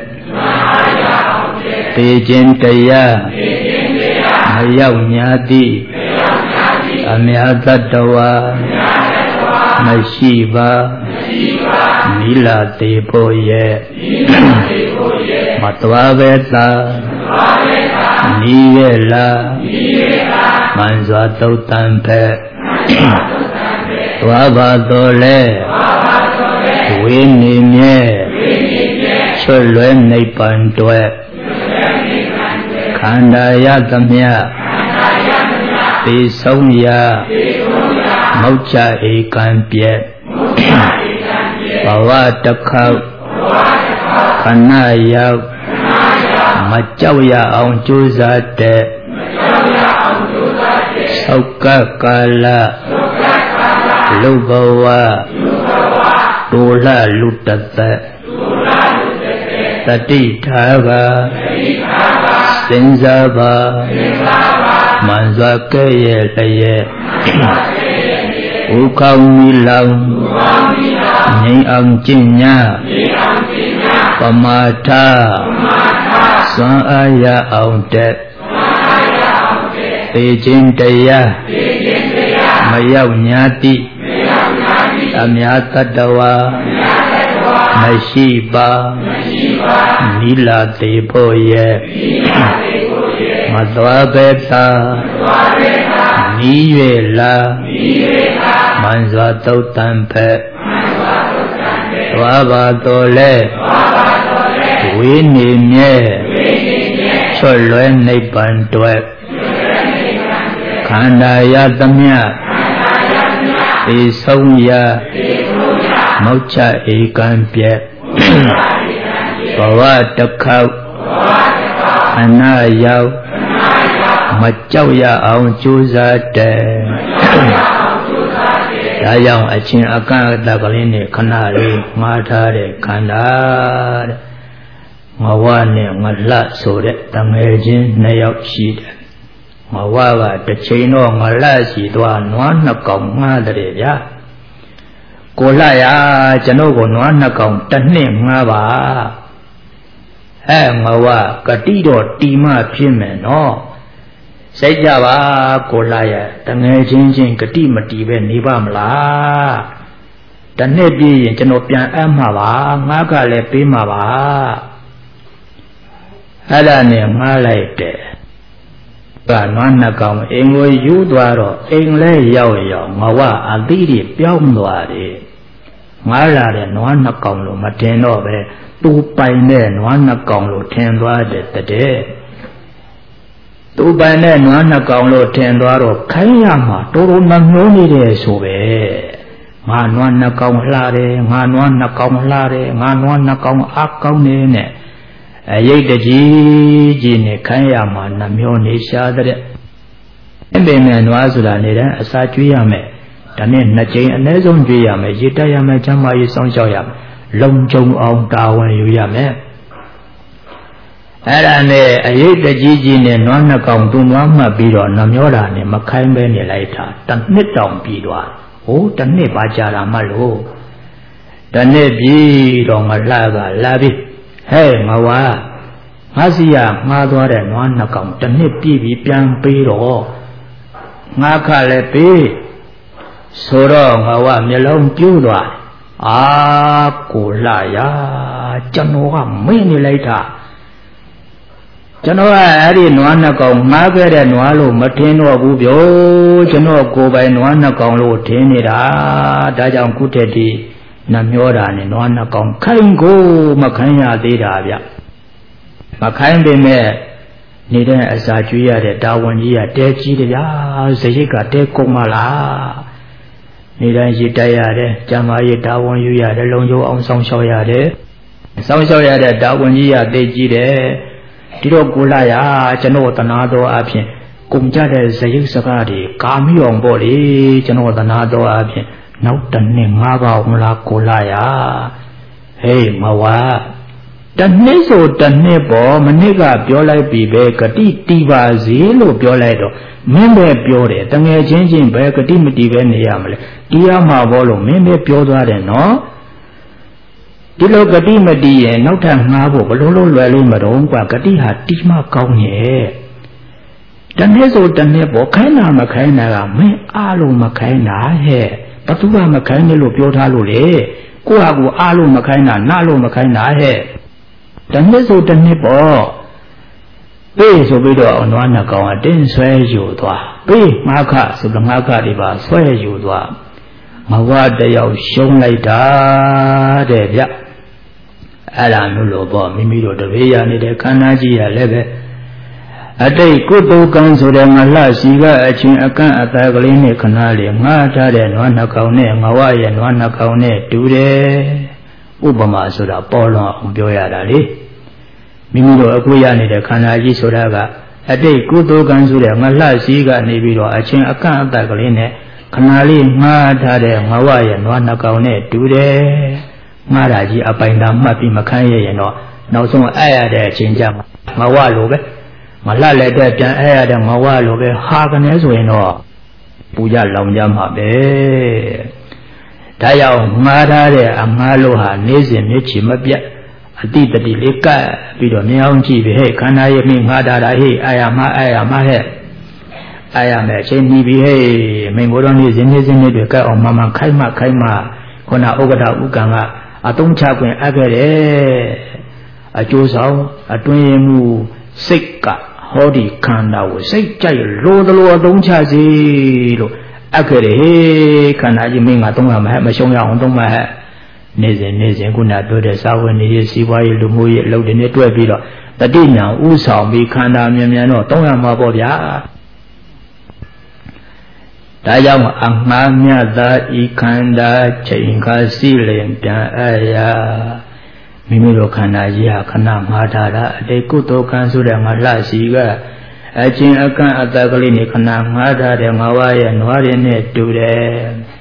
ပေခြင်းတရားမရောက်ညာတိအမြတ်တ္တဝါမရှိပါမိလာသေးဖို့ရဲ့မတော်ပဲသာနီးရဲ့လားမှန်စွာသုတ်တံဖက်သွားပါတော့လဲဝိနေမြဲချွတ်လွဲနိဗ္ဗာန်တွေ့ခန္ဓာရသမျှသိဆုံးရာမောက္ခဧကံပြည့်ဘဝတစ်ခေါက်ခဏရောက်မကြောက်ရအောင်ကြိုးစားတဲ့သောကကာလလူဘဝတူလလူတသက်တတိထာကစဉ်းစားပါမှန်စွာကဲ့ရဲ့လျက်ဥခေါင်းမီလောင်ငြိမ်အောင်ကျင့်ညပမာထစွမ်းအားရအောင်တဲ့သေခြင်းတရားမရောက်ညာတိအမြတ်တ္တဝါမရှိပါနိလာသေးဖို့ရဲ့မသွားပဲသာနီး၍လားမှန်စွာသုတ်တံဖက်သွားပါတော့လဲဝိနေမြဲချွတ်လွဲနိဗ္ဗာန်တွေ့ခန္ဓာရသမျှသိဆုံးရာမောက္ခဧကံပြည့်ဘဝတစ်ခေါက်အနာရောက်မကြောက်ရအောင်ကြိုးစားတဲ့ဒါကြောင့်အချင်းအကန့်အသတ်ကလေးနဲ့ခဏလေးမှားထားတဲ့ခန္ဓာတဲ့ငဝနဲ့ငလဆိုတဲ့တငယ်ချင်းနှစ်ယောက်ရှိတယ်ငဝကတစ်ချိန်တော့ငလရှိသွားနွားနှစ်ကောင်ငှားတယ်ဗျာကိုလှရကျွန်တော်ကိုနွားနှစ်ကောင်တစ်နှစ်ငှားပါငဝကတိတော့တီမဖြစ်မယ်နော်စိတ်ကြပါကိုလှရတငယ်ချင်းဂတိမတီပဲနေပါမလားတနှစ်ပြည့်ရင်ကျွန်တော်ပြန်အပ်မှာပါငါးကလည်းပေးမှာပါအဲ့ဒါနဲ့ငှားလိုက်တယ်ကနွားနှစ်ကောင်အိမ်ကိုယူသွားတော့အိမ်လဲရောက်ငဝအသီးတွေပြောင်းသွားတယ်ငားလာတဲ့နွားနှစ်ကောင်လို့မတင်တော့ပဲသူပိုင်တဲ့နွားနှစ်ကောင်လို့ထင်သွားတဲ့တဲ့သူပိုင်တဲ့နွားနှစ်ကောင်လို့ထင်သွားတော့ခိုင်းရမှာတော်တော်နှမျောနေတယ်ဆိုပဲငါနွားနှစ်ကောင်လှတယ်ငါနွားနှစ်ကောင်လှတယ်ငါနွားနှစ်ကောင်အားကောင်းနေနဲ့အရိတ်တကြီးနဲ့ခိုင်းရမှာနှမျောနေရှာတဲ့အဲ့ဒီနဲ့နွားဆိုတာနေတဲ့အစာကျွေးရမယ်ဒါနဲ့နှစ်ကြိမ်အနည်းဆုံးကျွေးရမယ်ရေတက်ရမယ်ချမ်းသာရေးစောင့်ရှောက်ရမယ်လုံခြုံအောင်တာဝန်ယူရမယ်အဲ့ဒါနဲ့အရေးတကြီးနဲ့နွားနှစ်ကောင်သူ့နွားမှတ်ပြီးတော့နှမျောတာနဲ့မခိုင်းပဲနေလိုက်တာတစ်နှစ်တောင်ပြီးသွားဝ哦，等你把家人嘛喽，等你比让我拉比，嘿，我话，我是呀，我多的我那讲，等你比变比咯，我看来比，说了我话没弄丢了，啊，过来呀，真话没你来他。ကျွန်တော်ကအဲ့ဒီနွားနှစ်ကောင်ငားခဲ့တဲ့နွားလို့မထင်တော့ဘူးဗျို့ကျွန်တော်ကိုယ်ပိုင်နွားနှစ်ကောင်လို့ထင်နေတာဒါကြောင့်ကုတ္တတိနှမျောတာနဲ့နွားနှစ်ကောင်ခိုင်းကိုမခိုင်းရသေးတာဗျမခိုင်းပေမဲ့နေတဲ့အစာကျွေးရတဲ့တာဝန်ကြီးကတဲကြီးတယ်ဗျာဇရိတ်ကတဲကုန်မလားနေတိုင်းရည်တိုက်ရတယ်ကျမ်းမာရေးတာဝန်ယူရတယ်လုံခြုံအောင်ဆောင်ရှောက်ရတယ်ဆောင်ရှောက်ရတဲ့တာဝန်ကြီးကသိကြီးတယ်ဒီတော့ကိုလာရကျွန်တော်တနာတော်အဖြစ်ကုန်ကြတဲ့ဇယုစကားတွေကာမိအောင်ပေါ့လေကျွန်တော်တနာတော်အဖြစ်နောက်တနေ့၅ပါးမလားကိုလာရဟေးမဝါတနေ့ဆိုတနေ့ပေါ့မနစ်ကပြောလိုက်ပြီပဲဂတိတီးပါစေလို့ပြောလိုက်တော့မင်းပဲပြောတယ်တငယ်ချင်းချင်းပဲဂတိမတီးပဲနေရမလဲတီးရမှာပေါ့လို့မင်းပဲပြောသွားတယ်နော်ဒီလိုဂတိမတီးရင်နောက်ထပ်ငှားဖို့ဘလို့လွယ်လို့မတော့ကွာဂတိဟာတီးမှကောင်းရဲ့တနေ့ဆိုတနေ့ပေါ့ခိုင်းတာမခိုင်းတာကမင်းအားလုံးမခိုင်းတာဟဲ့ဘသူကမခိုင်းတယ်လို့ပြောထားလို့လေကိုယ့်ဟာကိုအားလုံးမခိုင်းတာနားလို့မခိုင်းတာဟဲ့တနေ့ဆိုတနေ့ပေါ့ပေးဆိုပြီးတော့နွားနှကောင်ကတင်းဆွဲယူသွားပေးငါးခဆိုတော့ငါးခတွေပါဆွဲယူသွားမဝတယောက်ရှုံးလိုက်တာတဲ့ဗျအဲ့ဒါမျိုးလို့ပေါ့မိမိတို့တပည့်ရနေတဲ့ခန္ဓာကြီးရလည်းပဲအတိတ်ကုသိုလ်ကံဆိုတဲ့ငါလှစီကအချင်းအကန့်အသာကလေးနဲ့ခဏလေးငှားထားတဲ့နွားနှကောင်နဲ့ငါဝရဲ့နွားနှကောင်နဲ့တူတယ်ဥပမာဆိုတာပေါ်လွန်အောင်ပြောရတာလေမိမိတို့အခုရနေတဲ့ခန္ဓာကြီးဆိုတာကအတိတ်ကုသိုလ်ကံဆိုတဲ့ငါလှစီကနေပြီးတော့အချင်းအကန့်အသာကလေးနဲ့ခဏလေးငှားထားတဲ့ငါဝရဲ့နွားနှကောင်နဲ့တူတယ်ငှားတာကြီးအပိုင်သာမှတ်ပြီးမခန့်ရရင်တော့နောက်ဆုံးအဲ့ရတဲ့အချင်းကြငါဝလိုပဲမလှလက်တဲ့ပြန်အဲ့ရတဲ့ငါဝလိုပဲဟာကနေဆိုရင်တော့ပူကြလောင်ကြမှာပဲဒါကြောင့်ငှားထားတဲ့အငှားလို့ဟာနေ့စဉ်မျက်ချီမပြတ်အတိတတိလေးကပ်ပြီးတော့မြင်အောင်ကြည့်ပြီဟဲ့ခန္ဓာရဲ့မိငှားထားတာဟဲ့အာရမဟဲ့အာရမယ်အချိန်ပြီးပြီဟဲ့မင်းကိုယ်တော်နေ့စဉ်နေ့တွေကပ်အောင်မခိုင်းမခုနဥက္ကဋ္ဌဥက္ကံကအတုံးချခွင့်အပ်ခဲ့တယ်အကျိုးဆောင်အတွင်းမှုစိတ်ကဟောဒီခန္ဓာကိုစိတ်ကြိုက်လိုသလိုအတုံးချစီလို့အပ်ခဲ့တယ်ဟေးခန္ဓာကြီးမင်းကသုံးရမှာမရှုံးရအောင်သုံးမှာဟဲ့နေ့စဉ်ခုနပြောတဲ့စာဝင်ရေးစီးပွားရေးလူမှုရေးအလုပ်တွေနဲ့တွဲပြီးတော့တတိညာဥဆောင်ပြီးခန္ဓာမြန်တော့သုံးရမှာပေါ့ဗျာဒါကြောင့်အငှားမြတ်သာဤခန္ဓာချိန်ခါစီလင်ပြန်အရာမိမိတို့ခန္ဓာကြီးဟာခဏငှားထားတာအတိတ်ကုသိုလ်ကံဆိုတဲ့ငါလှစီကအချင်းအကန့်အသက်ကလေးနဲ့ခဏငှားထားတဲ့ငါဝါရဲ့နွားရင်းနဲ့တူတယ်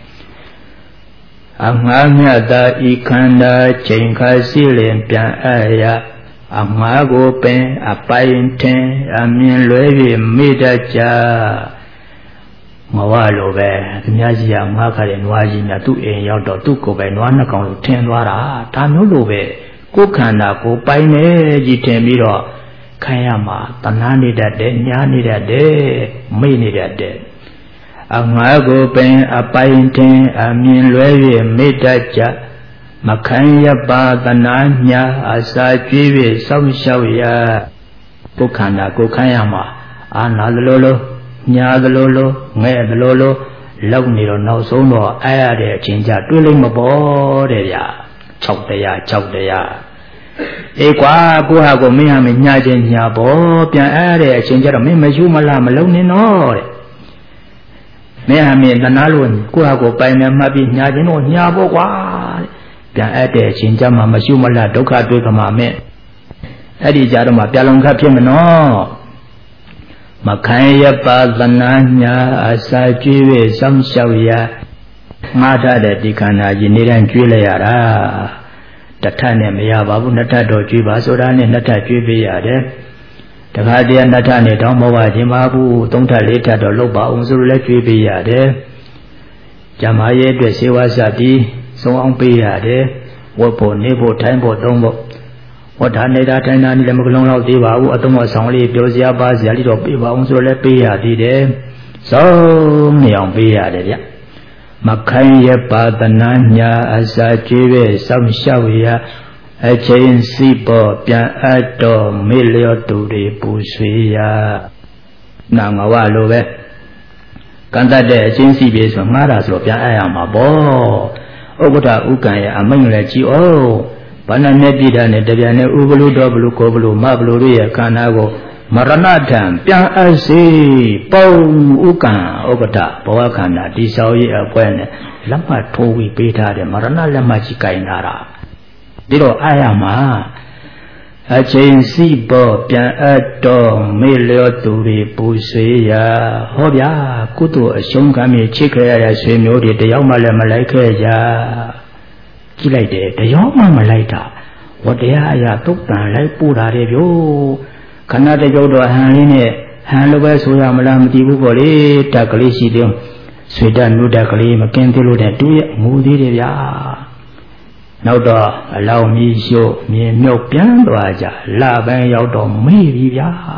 အငှားမြတ်သာဤခန္ဓာချိန်ခါစီလင်ပြန်အရာအငှားကိုပင်အပိုင်ထင်အမြင်လွဲ၍မိတတ်ကြမဝလိုပဲသူများကြီးကငှားခါတဲ့နွားကြီးများသူ့အိမ်ရောက်တော့သူ့ကိုယ်ပဲနွားနှကောင်လို့ထင်သွားတာဒါမျိုးလိုပဲကိုယ်ခန္ဓာကိုပိုင်နေကြီးထင်ပြီးတော့ခံရမှာတဏှာနေတတ်တယ်ညားနေတတ်တယ်မိနေတတ်တယ်အငှားကိုပင်အပိုင်ထင်အမြင်လွဲ၍မိတတ်ကြမခံရပါတဏှာညာအစာကြွေး၍စောင့်ရှောက်ရကိုယ်ခန္ဓာကိုခံရမှာအာနာသလိုလိုညာသလိုလိုငဲ့သလိုလိုလောက်နေတော့နောက်ဆုံးတော့အားရတဲ့အချင်းကြတွေးလိမ့်မပေါ်တဲ့ဗျာ6တရားအေးကွာကိုဟာကိုမင်းဟာမညာချင်းညာပေါ်ပြန်အားရတဲ့အချင်းကြတော့မင်းမယူမလားမလုံနေတော့တဲ့မင်းဟာမင်းတနာလို့ကိုဟာကိုပိုင်နေမှတ်ပြီးညာချင်းတော့ညာပေါ်ကွာပြန်အားတဲ့အချင်းကြမှာမယူမလားဒုက္ခတွေးကမှာမင်းအဲ့ဒီကြတော့မှပြလုံခတ်ဖြစ်မနော်မခံရပါသနာညာအစာကျွေး၍စောင့်ရှောက်ရငှားထားတဲ့ဒီခန္ဓာကြီးနေတိုင်းကျွေးလိုက်ရတာတစ်ထပ်နဲ့မရပါဘူးနှစ်ထပ်တော့ကျွေးပါဆိုတာနဲ့နှစ်ထပ်ကျွေးပေးရတယ်တခါတည်းနှစ်ထပ်နဲ့တောင်းမဝခြင်းပါဘူးသုံးထပ်လေးထပ်တော့လုပ်ပါအောင်ဆိုလို့လည်းကျွေးပေးရတယ် Jamaye de Sewasati, so on Piade, Wopo, Nebo, Tempo, Tombo. What I need at an animal of Diva, Atomo only Dosia Bas, a little Piva, so let Pia did. So, Neon Pia did. Makaya Patananya, as I give some Shavia, a chain Sipo, Pian Ato, Milio to the Pusia. Namawalo. Kanda de agency base from Maras of Yamabo. Ogota Ukaya, a Manglachi, oh, Panamedida, Nedaviane, Ugulu, Doblu, Koblu, Mablu, Kanago, Maranatan, Pian Asi, Pong Ukan, Ogota, Poakana, Disawi, Aquene, Lama Towi, Peta, the Marana Lamachika in Ara. Dilo Ayama. A chain sea bob, Pian Ato, Milio to the Pusia, Hobia, Kutu, a Shungami, Chicka, swim you the Yamala Malaika, Kilade, the Yama Malaita. What they are, took down like Pura review. Canada Yodo Haline, Hanover, Suyamalam, Divoli, Takalisi, Sweden, Ludakali, Mackenzie, Luda, Moody, ya. Now, allow me show me milk piano, Laban out of me,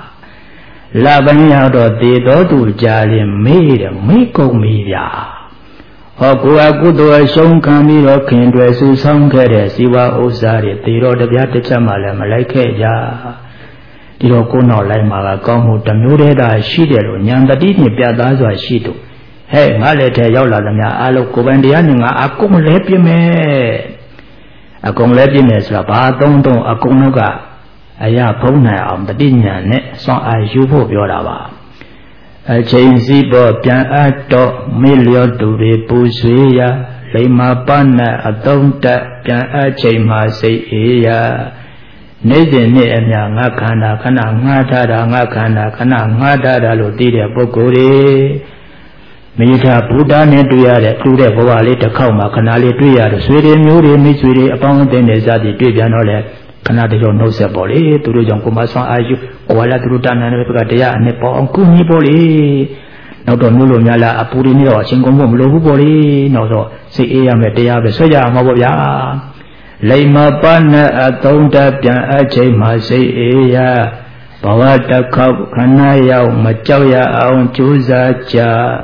Laban out of the daughter, Jolly made a make-o media. Or go a good or some coming or can dress to some carriers, Siva Osari, the road of Yatachamala, Malaika. The Okono like Malacom, the Mureda, Shido, Yanda Dini, Piadazo, Shido. Hey, Maleta Yola, Alo Cobandiana, I couldn't help you, man. A con legends la ba don't a conoga. Aya pona on the dinner net, so I you hope your lava. A chain zibo pian ato, million to the Pusia, Lema Pana, a don't pian a chain ma say ea. Nathan ne and Yakana, Kana, Ngata, Ngada, Lodidia, Bogore. Mita Buddha Netuya, the Plude Bovali, the Koma, Canali Tuya, the Sweden, Yuri, Mitsuri, upon the Nezadi, Tuyanole, Canada, no Saboli, to the Jonkumasan, Aju, Kuala Trutan and Pagatia, Nepal, Kuni Boli, no Donulo Yala, Apurini or Singom Loboli, no, say Media, Besoya, Mabaya, Lema Pana, a Tonta, Pian Ache, Mase, Ea, Pawata Kau, Kanaya, Machaya, on Chuza,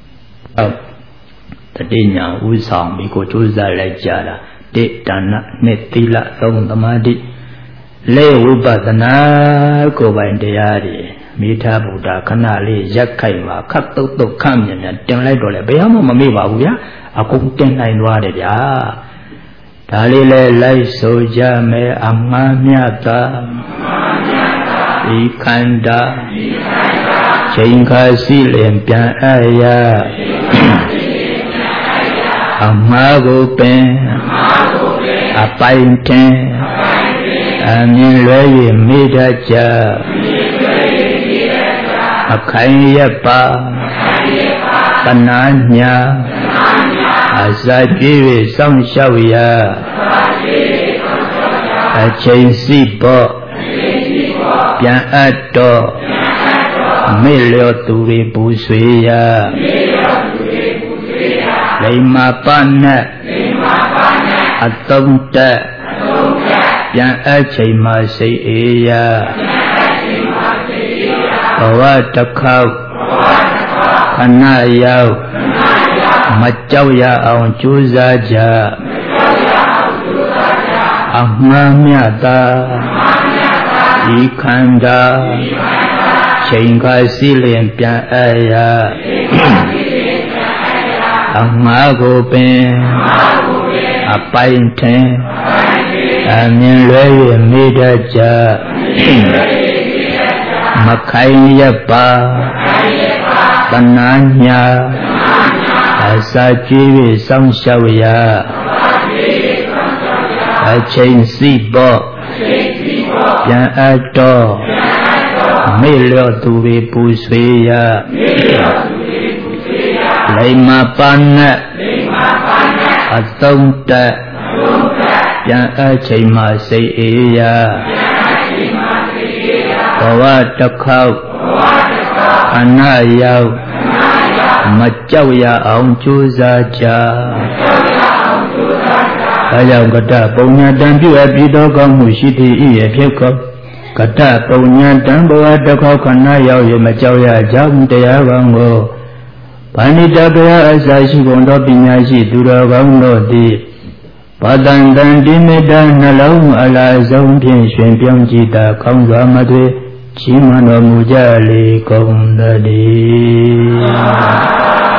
the dinner we saw me go to the lecture, de Dana, Netila, Long the Madi, Lay Ubazana, go by the Yadi, Mita Buddha, Canali, Jakaima, Kato to Canyon, and Tenlay, Beamo Mamiba, a content in Wadia. Talile Lai Soja me Amamiata, Ikanda, Chinka Silim Pian Aya. Amago pen, a painting, and in Ray Midaja, a Kayapa, Banana, as I give it some Shavia, a chain sipo, Pian Ato, Milio to the Pusia. Lema Pana, a Tonta, Yan Ache Mase Ea, Awata Kau, Kanayau, Machauya on Chuzaja, Ahmamiata, Ikanda, Chinka Silim Pian Aya. Amago pen, a painting, and in Ray Midaja, Makayapa, Banana, as I give it some Shavia, a chain sipo, Pian Ato, Milio to be Pusia. Lema Pana, a Tonta, Yan Ache Mase Ea, Awata Kau, Anayau, မကြောက်ရအောင်ကြိုးစားကြဒါကြောင့်ကတပုံညာတံပြုအပ်ပြီးသောကောင်းမှုရှိသည့်ဤရဲ့ဖြစ်ကောကတပုံညာတံဘဝတစ်ခေါက်ခဏရောက်၍မကြောက်ရကြောင်းတရားကောင်းကိုဗန္ဓိတဘုရားအစာရှိကုန်သောပညာရှိသူတော်ကောင်းတို့သည်ဘာတန်တန်တိမေတ္တာနှလုံးအလားဆုံးဖြင့်ရှင်ပြောင်းကြည်သာကောင်းစွာမသွေချီးမွမ်းတော်မူကြလေကုန်သတည်း